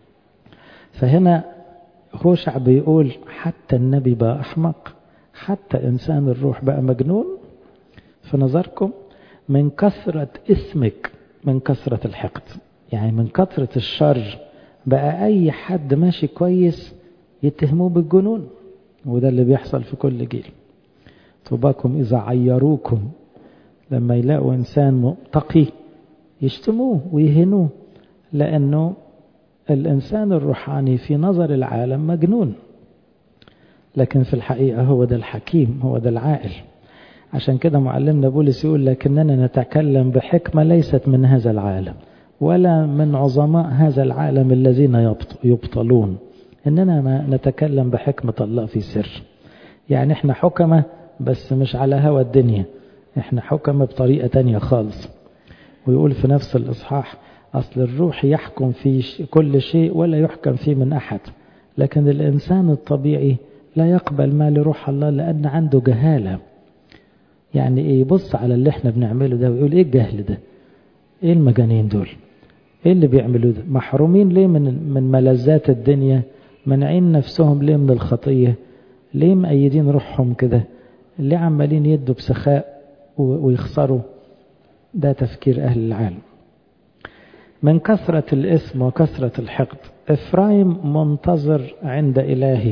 فهنا هوشع بيقول حتى النبي بقى أحمق، حتى إنسان الروح بقى مجنون في نظركم، من كثرة اسمك، من كثرة الحقد، يعني من كثرة الشر بقى أي حد ماشي كويس يتهموه بالجنون، وده اللي بيحصل في كل جيل. طوباكم إذا عيروكم، لما يلاقوا إنسان تقي يشتموه ويهنوه، لأنه الإنسان الروحاني في نظر العالم مجنون، لكن في الحقيقة هو ده الحكيم، هو ده العاقل. عشان كده معلمنا بولس يقول لكننا نتكلم بحكمة ليست من هذا العالم ولا من عظماء هذا العالم الذين يبطلون، إننا ما نتكلم بحكمة الله في سر. يعني احنا حكمة بس مش على هوى الدنيا، احنا حكمة بطريقة تانية خالص. ويقول في نفس الإصحاح أصل الروح يحكم في كل شيء ولا يحكم فيه من أحد، لكن الإنسان الطبيعي لا يقبل ما لروح الله لأن عنده جهالة. يعني إيه؟ يبص على اللي احنا بنعمله ده ويقول إيه الجهل ده؟ إيه المجانين دول؟ إيه اللي بيعملوه ده؟ محرومين ليه من من ملذات الدنيا؟ منعين نفسهم ليه من الخطية؟ ليه مأيدين روحهم كده؟ ليه عمالين يدوا بسخاء ويخسروا؟ ده تفكير أهل العالم. من كثرة الإثم وكثرة الحقد إفرايم منتظر عند إلهي.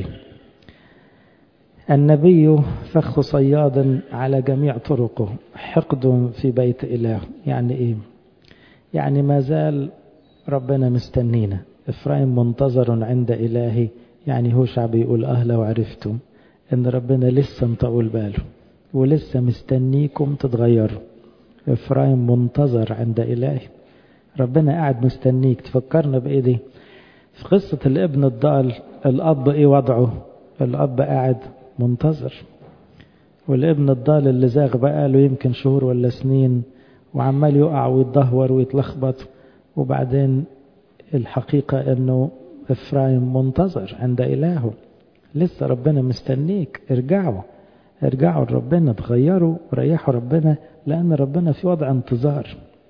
النبي فخ صياد على جميع طرقه، حقد في بيت إله. يعني إيه؟ يعني ما زال ربنا مستنينا. إفرايم منتظر عند إلهي، يعني هو شعب يقول أه لو عرفتم إن ربنا لسه مطول باله ولسه مستنيكم تتغيروا. إفرايم منتظر عند إلهي، ربنا قاعد مستنيك. تفكرنا بإيه دي؟ في قصة الابن الضال، الأب إيه وضعه؟ الأب قاعد منتظر، والابن الضال اللي زاغ بقى له يمكن شهور ولا سنين وعمال يقع ويتدهور ويتلخبط، وبعدين الحقيقة أنه إفرايم منتظر عند إلهه، لسه ربنا مستنيك. ارجعوا ارجعوا لربنا، تغيروا وريحوا ربنا، لأن ربنا في وضع انتظار،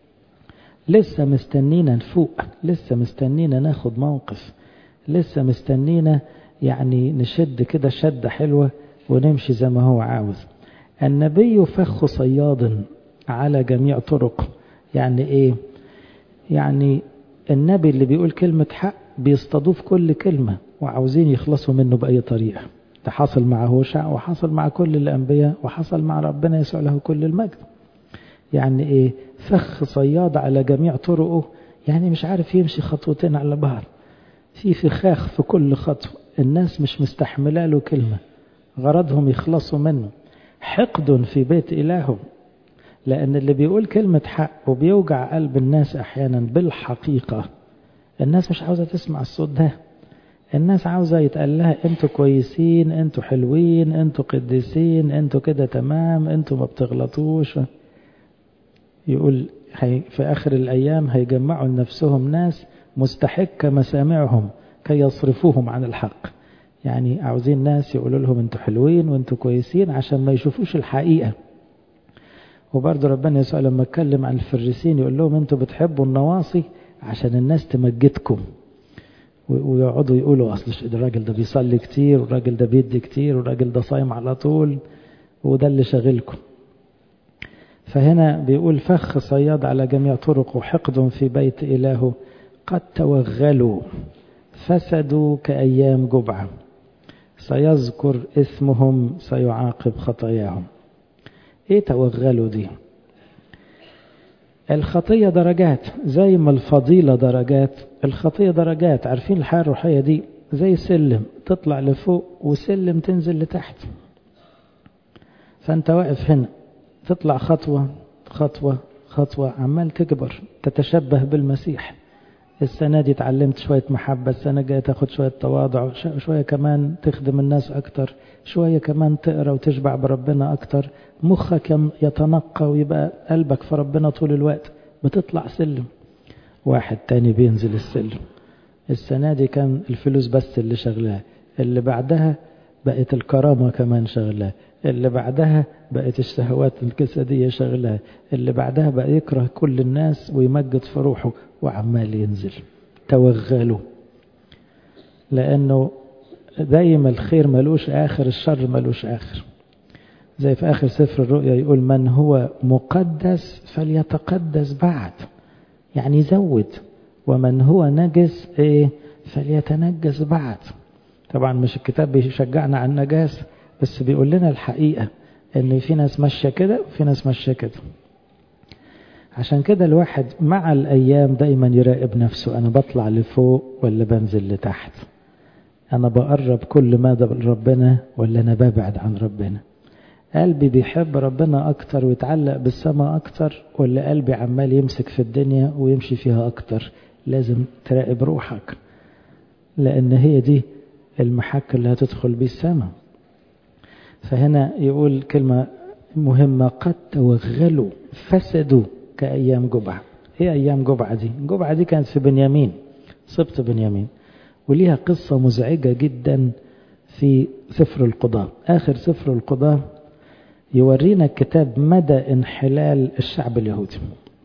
لسه مستنينا نفوق، لسه مستنينا ناخد موقف، لسه مستنينا يعني نشد كده شدة حلوة ونمشي زي ما هو عاوز. النبي فخ صياد على جميع طرق. يعني ايه؟ يعني النبي اللي بيقول كلمة حق بيصطادوه في كل كلمة وعاوزين يخلصوا منه بأي طريقة. ده حصل مع هوشع وحصل مع كل الأنبياء وحصل مع ربنا يسوع له كل المجد. يعني ايه فخ صياد على جميع طرقه؟ يعني مش عارف يمشي خطوتين على بعض، في فخاخ في كل خطوة، الناس مش مستحمله له كلمة، غرضهم يخلصوا منه. حقد في بيت إلهه، لأن اللي بيقول كلمة حق وبيوجع قلب الناس أحيانا بالحقيقة، الناس مش عاوزة تسمع الصوت ده. الناس عاوزة يتقال لها انتوا كويسين، انتوا حلوين، انتوا قديسين، انتوا كده تمام، انتوا ما بتغلطوش. يقول في آخر الأيام هيجمعوا لنفسهم ناس مستحق مسامعهم كي يصرفوهم عن الحق. يعني عاوزين ناس يقولوا لهم انتوا حلوين وانتوا كويسين عشان ما يشوفوش الحقيقة. وبرضه ربنا يسوع لما اتكلم عن الفريسين يقول لهم انتوا بتحبوا النواصي عشان الناس تمجدكم، ويقعدوا يقولوا اصل الراجل ده بيصلي كتير والراجل ده بيدي كتير والراجل ده صايم على طول وده اللي شاغلكم. فهنا بيقول فخ صياد على جميع طرق وحقد في بيت إلهه، قد توغلوا فسدوا كأيام جبعة، سيذكر اسمهم سيعاقب خطاياهم. ايه توغلوا دي؟ الخطية درجات زي ما الفضيلة درجات، الخطية درجات. عارفين الحياة الروحية دي زي سلم، تطلع لفوق وسلم تنزل لتحت. فانت واقف هنا تطلع خطوة خطوة خطوة، عمال تكبر تتشبه بالمسيح. السنة دي اتعلمت شوية محبة، السنة الجاية تاخد شوية تواضع، شوية كمان تخدم الناس أكتر، شوية كمان تقرأ وتشبع بربنا أكتر، مخك يتنقى ويبقى قلبك في ربنا طول الوقت. بتطلع سلم. واحد تاني بينزل السلم. السنة دي كان الفلوس بس اللي شغلها، اللي بعدها بقت الكرامة كمان شغلها، اللي بعدها بقت الشهوات الجسدية شغلها، اللي بعدها بقى يكره كل الناس ويمجد في روحه وعمال ينزل. توغلوا، لأنه دايما الخير ملوش آخر، الشر ملوش آخر. زي في آخر سفر الرؤيا يقول من هو مقدس فليتقدس بعد، يعني يزود، ومن هو نجس ايه فليتنجس بعد. طبعا مش الكتاب بيشجعنا على النجاسة، بس بيقول لنا الحقيقة ان في ناس ماشية كده وفي ناس ماشية كده. عشان كده الواحد مع الأيام دايما يراقب نفسه، أنا بطلع لفوق ولا بنزل لتحت؟ أنا بقرب كل مدى لربنا ولا أنا ببعد عن ربنا؟ قلبي بيحب ربنا أكتر ويتعلق بالسماء أكتر، ولا قلبي عمال يمسك في الدنيا ويمشي فيها أكتر؟ لازم تراقب روحك، لأن هي دي المحك اللي هتدخل بيه السماء. فهنا يقول كلمة مهمة، قد توغلوا فسدوا كأيام جبعة. ايه أيام جبعة دي؟ جبعة دي كانت في بنيامين، سبط بنيامين، وليها قصة مزعجة جدا في سفر القضاء. آخر سفر القضاء يورينا الكتاب مدى انحلال الشعب اليهودي.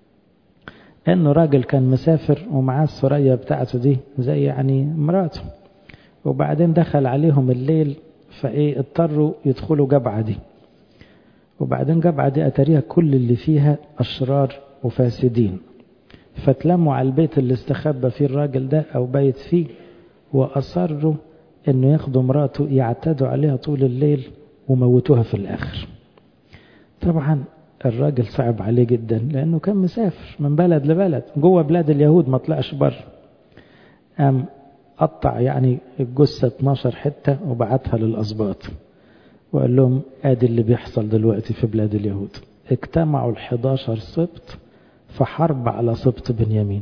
انه راجل كان مسافر ومعاه السرية بتاعته دي زي يعني مراته، وبعدين دخل عليهم الليل، فايه اضطروا يدخلوا جبعة دي. وبعدين جبعة دي اتاريها كل اللي فيها اشرار وفاسدين، فتلموا على البيت اللي استخبى فيه الراجل ده او بيت فيه، واصروا انه ياخدوا مراته يعتدوا عليها طول الليل وموتوها في الاخر. طبعا الراجل صعب عليه جدا، لانه كان مسافر من بلد لبلد جوه بلاد اليهود، ما طلعش بره. قام قطع يعني الجثة اتناشر حتة وبعتها للأسباط، وقال لهم ادي اللي بيحصل دلوقتي في بلاد اليهود. اجتمعوا الحداشر سبط في حرب على سبط بنيامين،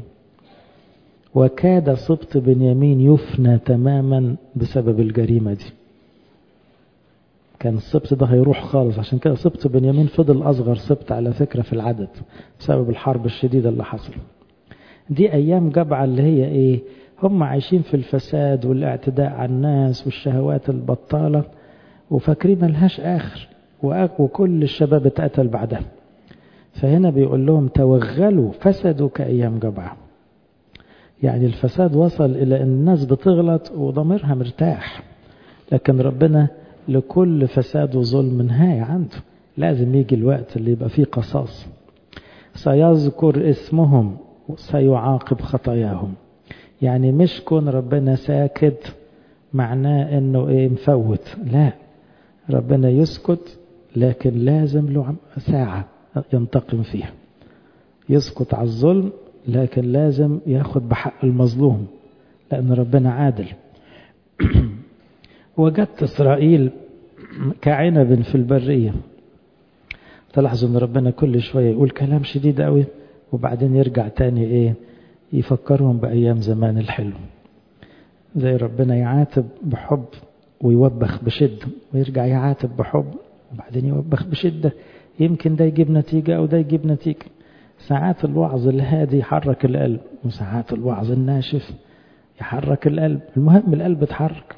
وكاد سبط بنيامين يفنى تماما بسبب الجريمة دي. كان السبط ده هيروح خالص، عشان كده سبط بنيامين فضل أصغر سبط على فكرة في العدد بسبب الحرب الشديدة اللي حصل. دي أيام جبعة اللي هي إيه؟ هم عايشين في الفساد والاعتداء على الناس والشهوات البطالة، وفاكرين ملهاش آخر، وكل الشباب اتقتل بعدها. فهنا بيقول لهم توغلوا فسدوا كأيام جبعة. يعني الفساد وصل إلى أن الناس بتغلط وضميرها مرتاح، لكن ربنا لكل فساد وظلم نهاية عنده. لازم يجي الوقت اللي يبقى فيه قصاص. سيذكر اسمهم وسيعاقب خطاياهم. يعني مش كون ربنا ساكت معناه انه ايه مفوت، لا، ربنا يسكت لكن لازم له ساعة ينتقم فيها. يسكت على الظلم لكن لازم ياخد بحق المظلوم، لأن ربنا عادل. وجدت إسرائيل كعنب في البرية. تلاحظوا أن ربنا كل شوية يقول كلام شديد قوي، وبعدين يرجع تاني إيه يفكرهم بأيام زمان الحلو. زي ربنا يعاتب بحب ويوبخ بشدة، ويرجع يعاتب بحب وبعدين يوبخ بشدة. يمكن ده يجيب نتيجة أو ده يجيب نتيجة. ساعات الوعظ الهادي يحرك القلب، وساعات الوعظ الناشف يحرك القلب. المهم القلب اتحرك.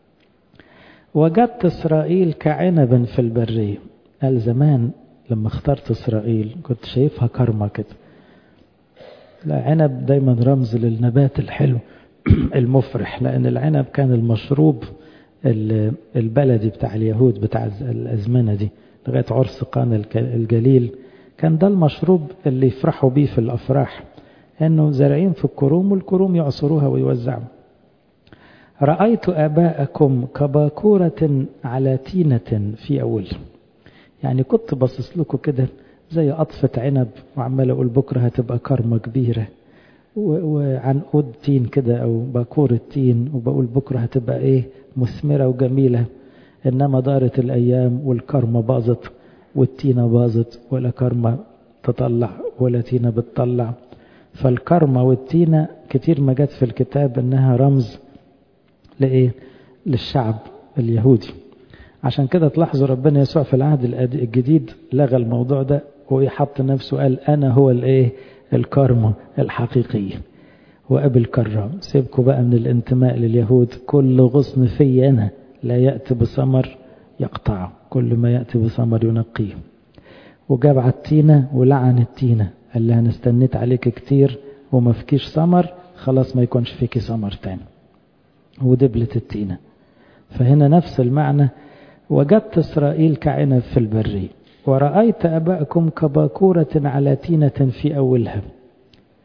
وجدت إسرائيل كعنب في البرية. قال زمان لما اخترت إسرائيل كنت شايفها كرمة كده. لا، عنب دايما رمز للنبات الحلو المفرح، لأن العنب كان المشروب البلدي بتاع اليهود بتاع الأزمنة دي لغاية عرس قانا الجليل. كان ده المشروب اللي يفرحوا بيه في الأفراح، أنه زارعين في الكروم والكروم يعصروها ويوزعوا. رأيت آباءكم كباكورة على تينة في أول. يعني كنت بصص لكم كده زي قطفة عنب، وعمال أقول بكرة هتبقى كرمة كبيرة، وعنقود تين كده أو باكورة تين، وبقول بكرة هتبقى إيه مثمرة وجميلة. إنما دارت الأيام والكرمة باظت والتينة باظت، ولا كرمة تطلع ولا تينة بتطلع. فالكرمة والتينة كتير ما جت في الكتاب إنها رمز لإيه؟ للشعب اليهودي. عشان كده تلاحظوا ربنا يسوع في العهد الجديد لغى الموضوع ده، ويحط نفسه قال أنا هو الإيه؟ الكرمة الحقيقية وأبي الكرام. سيبكوا بقى من الانتماء لليهود. كل غصن في أنا لا يأتي بثمر يقطعه، كل ما يأتي بثمر ينقيه. وجاب على التينة ولعن التينة، قال لها أنا استنيت عليك كتير وما فيكيش ثمر، خلاص ما يكونش فيكي ثمر تاني. ودبلت التينة. فهنا نفس المعنى. وجدت إسرائيل كعنب في البرية، ورأيت أباءكم كباكورة على تينة في أولها.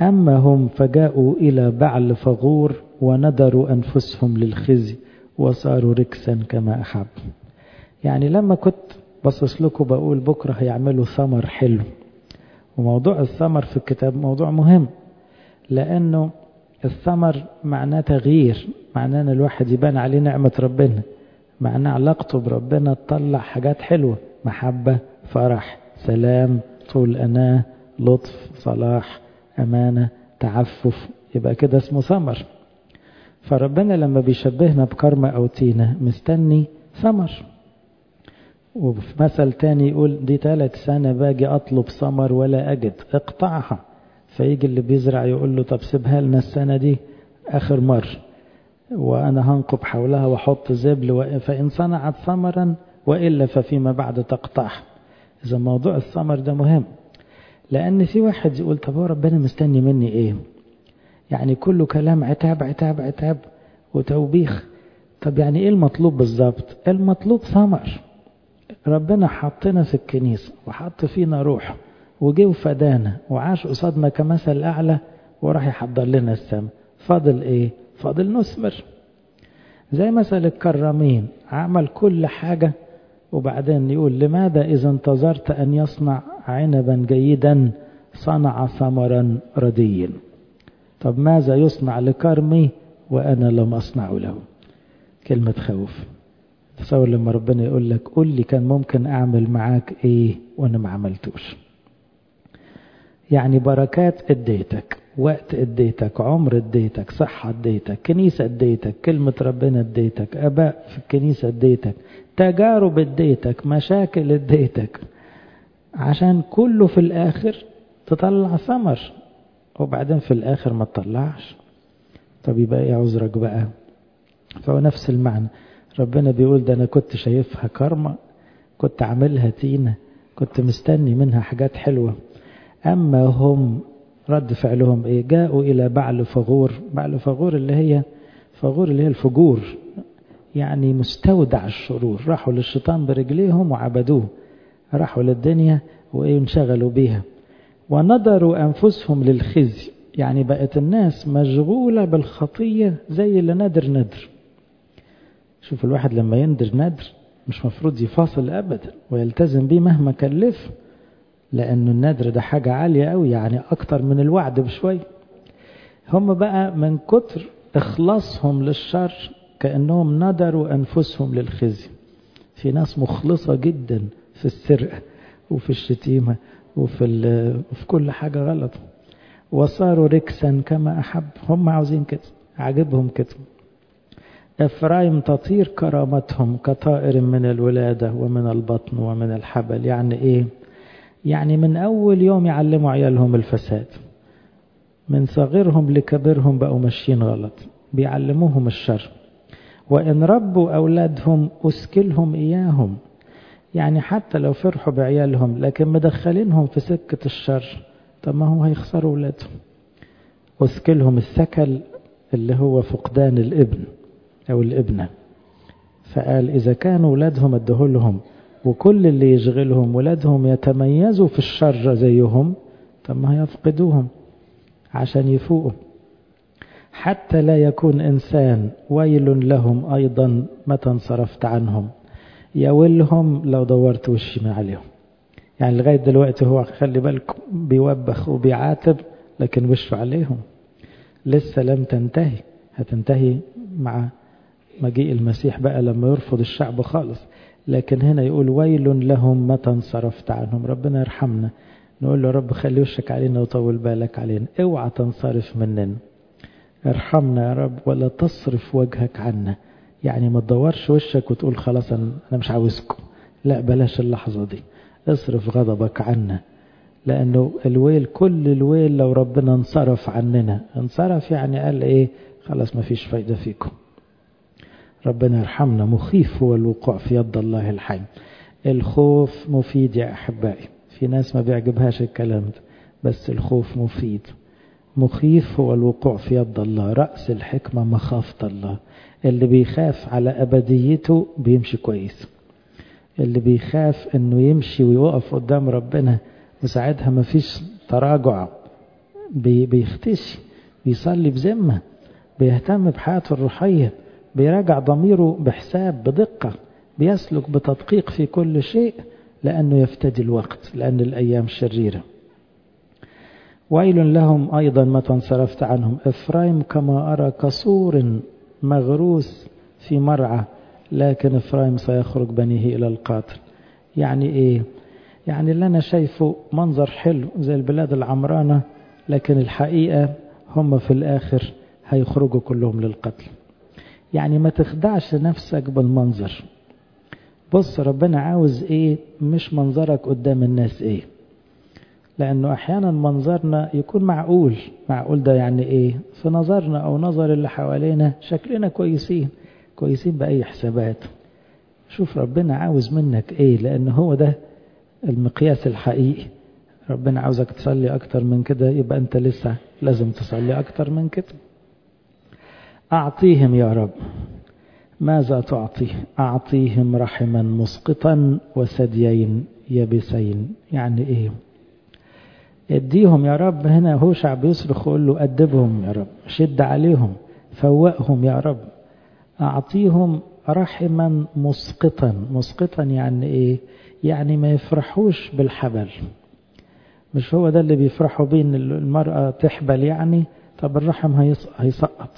أما هم فجاءوا إلى بعل فغور وندروا أنفسهم للخزي وصاروا ركسا كما أحب. يعني لما كنت بصص لكم بقول بكرة هيعملوا ثمر حلو، وموضوع الثمر في الكتاب موضوع مهم، لأنه الثمر معناه تغيير، معناه أن الواحد يبان عليه نعمة ربنا، معناه علاقته بربنا تطلع حاجات حلوة، محبة، فرح، سلام، طول أناة، لطف، صلاح، أمانة، تعفف، يبقى كده اسمه ثمر. فربنا لما بيشبهنا بكرمة أو تينة مستني ثمر. وفي مثل تاني يقول دي ثالث سنة باجي أطلب ثمر ولا أجد، اقطعها. فيجي اللي بيزرع يقول له طب سيبها لنا السنة دي آخر مرة وأنا هنقب حولها وحط زبل، فإن صنعت ثمرا وإلا ففيما بعد تقطعها. إذا موضوع الثمر ده مهم، لأن في واحد يقول طب هو ربنا مستني مني إيه؟ يعني كله كلام عتاب عتاب عتاب وتوبيخ. طب يعني إيه المطلوب بالظبط؟ المطلوب ثمر. ربنا حطنا في الكنيسة وحط فينا روح وجه وفدانا وعاش قصادنا كمثل أعلى وراح يحضر لنا السماء. فاضل إيه؟ فاضل نثمر. زي مثل الكرامين، عمل كل حاجة وبعدين يقول لماذا إذا انتظرت أن يصنع عنبا جيدا صنع ثمرا رديا. طب ماذا يصنع لكرمي وأنا لم أصنع له؟ كلمة خوف. تصور لما ربنا يقول لك قل لي كان ممكن أعمل معاك إيه وأنا ما عملتوش. يعني بركات اديتك، وقت اديتك، عمر اديتك، صحة اديتك، كنيسة اديتك، كلمة ربنا اديتك، أباء في الكنيسة اديتك، تجارب اديتك، مشاكل اديتك، عشان كله في الآخر تطلع ثمر، وبعدين في الآخر ما تطلعش. طب يبقى ايه عذرك بقى؟ فهو نفس المعنى. ربنا بيقول ده أنا كنت شايفها كرمة، كنت عاملها تينة، كنت مستني منها حاجات حلوة. أما هم رد فعلهم إيه؟ جاءوا إلى بعل فغور. بعل فغور اللي هي فغور اللي هي الفجور، يعني مستودع الشرور. راحوا للشيطان برجليهم وعبدوه، راحوا للدنيا وإيه انشغلوا بيها. ونظروا أنفسهم للخزي، يعني بقت الناس مشغولة بالخطية زي اللي ندر ندر. شوف الواحد لما يندر ندر مش مفروض يفاصل أبدا ويلتزم بيه مهما كلف، لأن الندر ده حاجة عالية قوي، يعني أكتر من الوعد بشوي. هم بقى من كتر إخلاصهم للشر كأنهم ندروا أنفسهم للخزي. في ناس مخلصة جدا في السرقة وفي الشتيمة وفي, وفي كل حاجة غلط، وصاروا ركسا كما أحب. هم عاوزين كده، عجبهم كده. إفرايم تطير كرامتهم كطائر من الولادة ومن البطن ومن الحبل. يعني إيه؟ يعني من أول يوم يعلموا عيالهم الفساد، من صغيرهم لكبرهم بقوا ماشيين غلط، بيعلموهم الشر. وإن ربوا أولادهم أسكلهم إياهم، يعني حتى لو فرحوا بعيالهم لكن مدخلينهم في سكة الشر، طب ما هو هيخسروا أولادهم. أسكلهم السكل اللي هو فقدان الابن أو الابنة. فقال إذا كانوا أولادهم ادهولهم وكل اللي يشغلهم ولادهم يتميزوا في الشر زيهم، طب ما هيفقدوهم عشان يفوقوا. حتى لا يكون إنسان ويل لهم أيضا متى انصرفت عنهم. يولهم لو دورت وشي ما عليهم. يعني لغاية دلوقتي هو خلي بالكم بيوبخ وبيعاتب لكن وشه عليهم لسه لم تنتهي. هتنتهي مع مجيء المسيح بقى لما يرفض الشعب خالص. لكن هنا يقول ويل لهم متى انصرفت عنهم. ربنا يرحمنا، نقول له رب خلي وشك علينا وطول بالك علينا، اوعى تنصرف مننا، ارحمنا يا رب ولا تصرف وجهك عنا. يعني ما تدورش وشك وتقول خلاص انا مش عاوزكم، لا بلاش اللحظة دي، اصرف غضبك عنا. لانه الويل كل الويل لو ربنا انصرف عننا. انصرف يعني قال ايه؟ خلاص ما فيش فايدة فيكم. ربنا يرحمنا. مخيف هو الوقوع في يد الله الحي. الخوف مفيد يا أحبائي. في ناس ما بيعجبهاش الكلام ده، بس الخوف مفيد. مخيف هو الوقوع في يد الله. رأس الحكمة مخافة الله. اللي بيخاف على أبديته بيمشي كويس. اللي بيخاف انه يمشي ويوقف قدام ربنا وساعتها ما فيش تراجع، بيختشي، بيصلي بذمة، بيهتم بحياته الروحية، بيراجع ضميره بحساب بدقة، بيسلك بتدقيق في كل شيء، لأنه يفتدي الوقت، لأن الأيام شريرة. ويل لهم أيضا متى انصرفت عنهم، إفرايم كما أرى كسور مغروس في مرعى، لكن إفرايم سيخرج بنيه إلى القاتل. يعني إيه؟ يعني اللي أنا شايفه منظر حلو زي البلاد العمرانة، لكن الحقيقة هم في الآخر هيخرجوا كلهم للقتل. يعني ما تخدعش نفسك بالمنظر. بص ربنا عاوز إيه، مش منظرك قدام الناس إيه. لأنه أحيانا منظرنا يكون معقول. معقول ده يعني إيه؟ في نظرنا أو نظر اللي حوالينا شكلنا كويسين، كويسين بأي حسابات. شوف ربنا عاوز منك إيه، لأن هو ده المقياس الحقيقي. ربنا عاوزك تصلي أكتر من كده، يبقى أنت لسه لازم تصلي أكتر من كده. أعطيهم يا رب. ماذا تعطيه؟ أعطيهم رحما مسقطا وثديين يبسين. يعني إيه؟ اديهم يا رب. هنا هوشع بيصرخ يقول له أدبهم يا رب، شد عليهم، فوقهم يا رب. أعطيهم رحما مسقطا. مسقطا يعني إيه؟ يعني ما يفرحوش بالحبل. مش هو ده اللي بيفرحوا بيه ان المرأة تحبل يعني؟ طب الرحم هيسقط،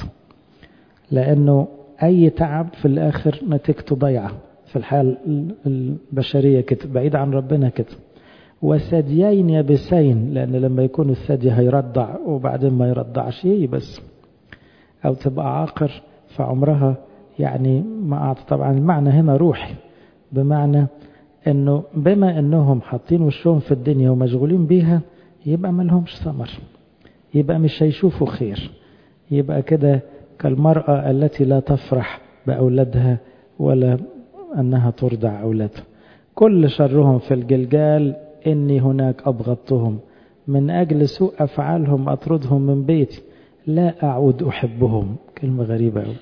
لأنه أي تعب في الآخر نتيجته ضيعة في الحال البشرية كده، بعيد عن ربنا كده. وثديين يبسين، لأن لما يكون الثدي هيرضع وبعدين ما يرضعش يبس، أو تبقى عاقر فعمرها يعني ما أعطى. طبعا المعنى هنا روحي، بمعنى أنه بما أنهم حاطين وشهم في الدنيا ومشغولين بيها، يبقى ما لهمش ثمر، يبقى مش هيشوفوا خير، يبقى كده كالمرأة التي لا تفرح بأولادها ولا أنها ترضع أولادها. كل شرهم في الجلجال، إني هناك أبغضتهم، من أجل سوء أفعالهم أطردهم من بيتي، لا أعود أحبهم. كلمة غريبة أوي،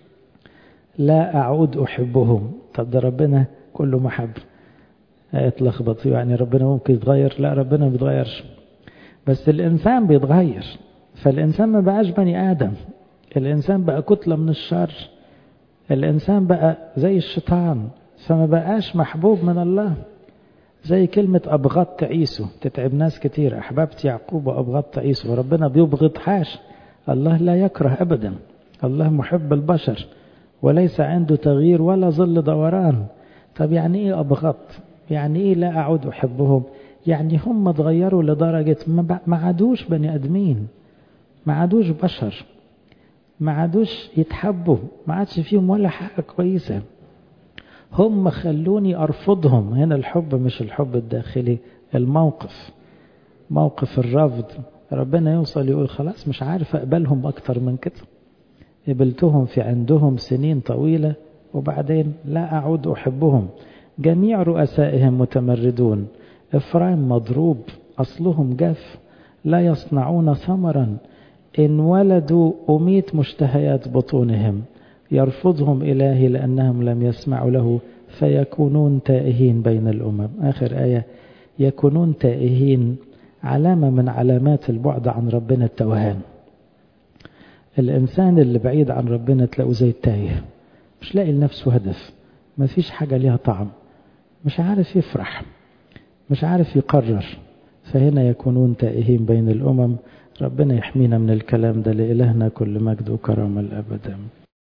لا أعود أحبهم. طب ده ربنا كله محبة، اتلخبط يعني ربنا ممكن يتغير؟ لا، ربنا ما بيتغيرش، بس الإنسان بيتغير. فالإنسان ما بقاش بني آدم، الإنسان بقى كتلة من الشر، الإنسان بقى زي الشيطان، فما بقاش محبوب من الله. زي كلمة أبغضت عيسو تتعب ناس كتير، أحببت يعقوب وأبغضت عيسو. وربنا بيبغض حاش، الله لا يكره أبدا، الله محب البشر وليس عنده تغيير ولا ظل دوران. طب يعني إيه أبغضت؟ يعني إيه لا أعود أحبهم؟ يعني هم تغيروا لدرجة ما عادوش بني أدمين، ما عادوش بشر، ما عادوش يتحبوا، ما عادش فيهم ولا حاجة كويسة. هم خلوني أرفضهم. هنا الحب مش الحب الداخلي، الموقف، موقف الرفض. ربنا يوصل يقول خلاص مش عارف أقبلهم أكتر من كده. قبلتهم في عندهم سنين طويلة وبعدين لا أعود أحبهم. جميع رؤسائهم متمردون، إفرايم مضروب، أصلهم جاف، لا يصنعون ثمرا، إن ولدوا أميت مشتهيات بطونهم. يرفضهم إلهي لأنهم لم يسمعوا له، فيكونون تائهين بين الأمم. آخر آية، يكونون تائهين، علامة من علامات البعد عن ربنا التوهان. الإنسان اللي بعيد عن ربنا تلاقوا زي التايه، مش لاقي لنفسه هدف، ما فيش حاجة ليها طعم، مش عارف يفرح، مش عارف يقرر. فهنا يكونون تائهين بين الأمم. ربنا يحمينا من الكلام ده. لإلهنا كل مجد وكرامة الأبد.